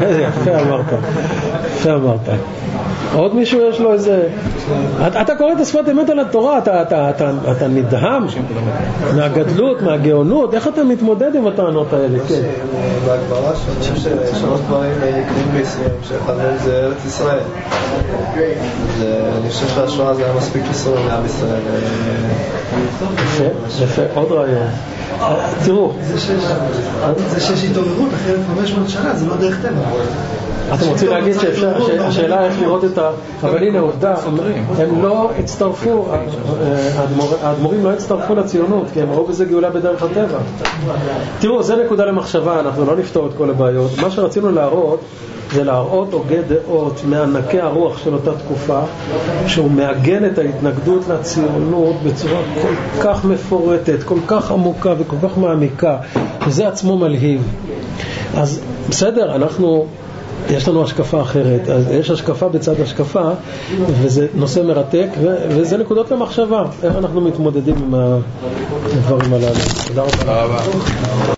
B: יפה אמרת. עוד מישהו יש לו איזה... אתה קורא את השפת אמת על התורה, אתה נדהם מהגדלות, מהגאונות, איך אתה מתמודד עם הטענות האלה?
C: בהגברה שאני חושב ששלוש דברים נקרים בישראל, שאחד מהם זה ארץ ישראל. אני חושב שהשואה זה היה מספיק ייסור לעם ישראל.
B: יפה, עוד רעיון. תראו,
G: זה שיש התעוררות אחרי 500 שנה, זה לא דרך טבע.
B: אתם רוצים להגיד שהשאלה איך לראות את אבל הנה עובדה, הם לא הצטרפו, האדמו"רים לא הצטרפו לציונות, כי הם ראו בזה גאולה בדרך הטבע. תראו, זה נקודה למחשבה, אנחנו לא נפתור את כל הבעיות. מה שרצינו להראות זה להראות הוגה דעות מענקי הרוח של אותה תקופה, שהוא מעגן את ההתנגדות לציונות בצורה כל כך מפורטת, כל כך עמוקה וכל כך מעמיקה, וזה עצמו מלהיב. אז בסדר, יש לנו השקפה אחרת, אז יש השקפה בצד השקפה, וזה נושא מרתק, וזה נקודות למחשבה, איך אנחנו מתמודדים עם הדברים הללו. תודה רבה.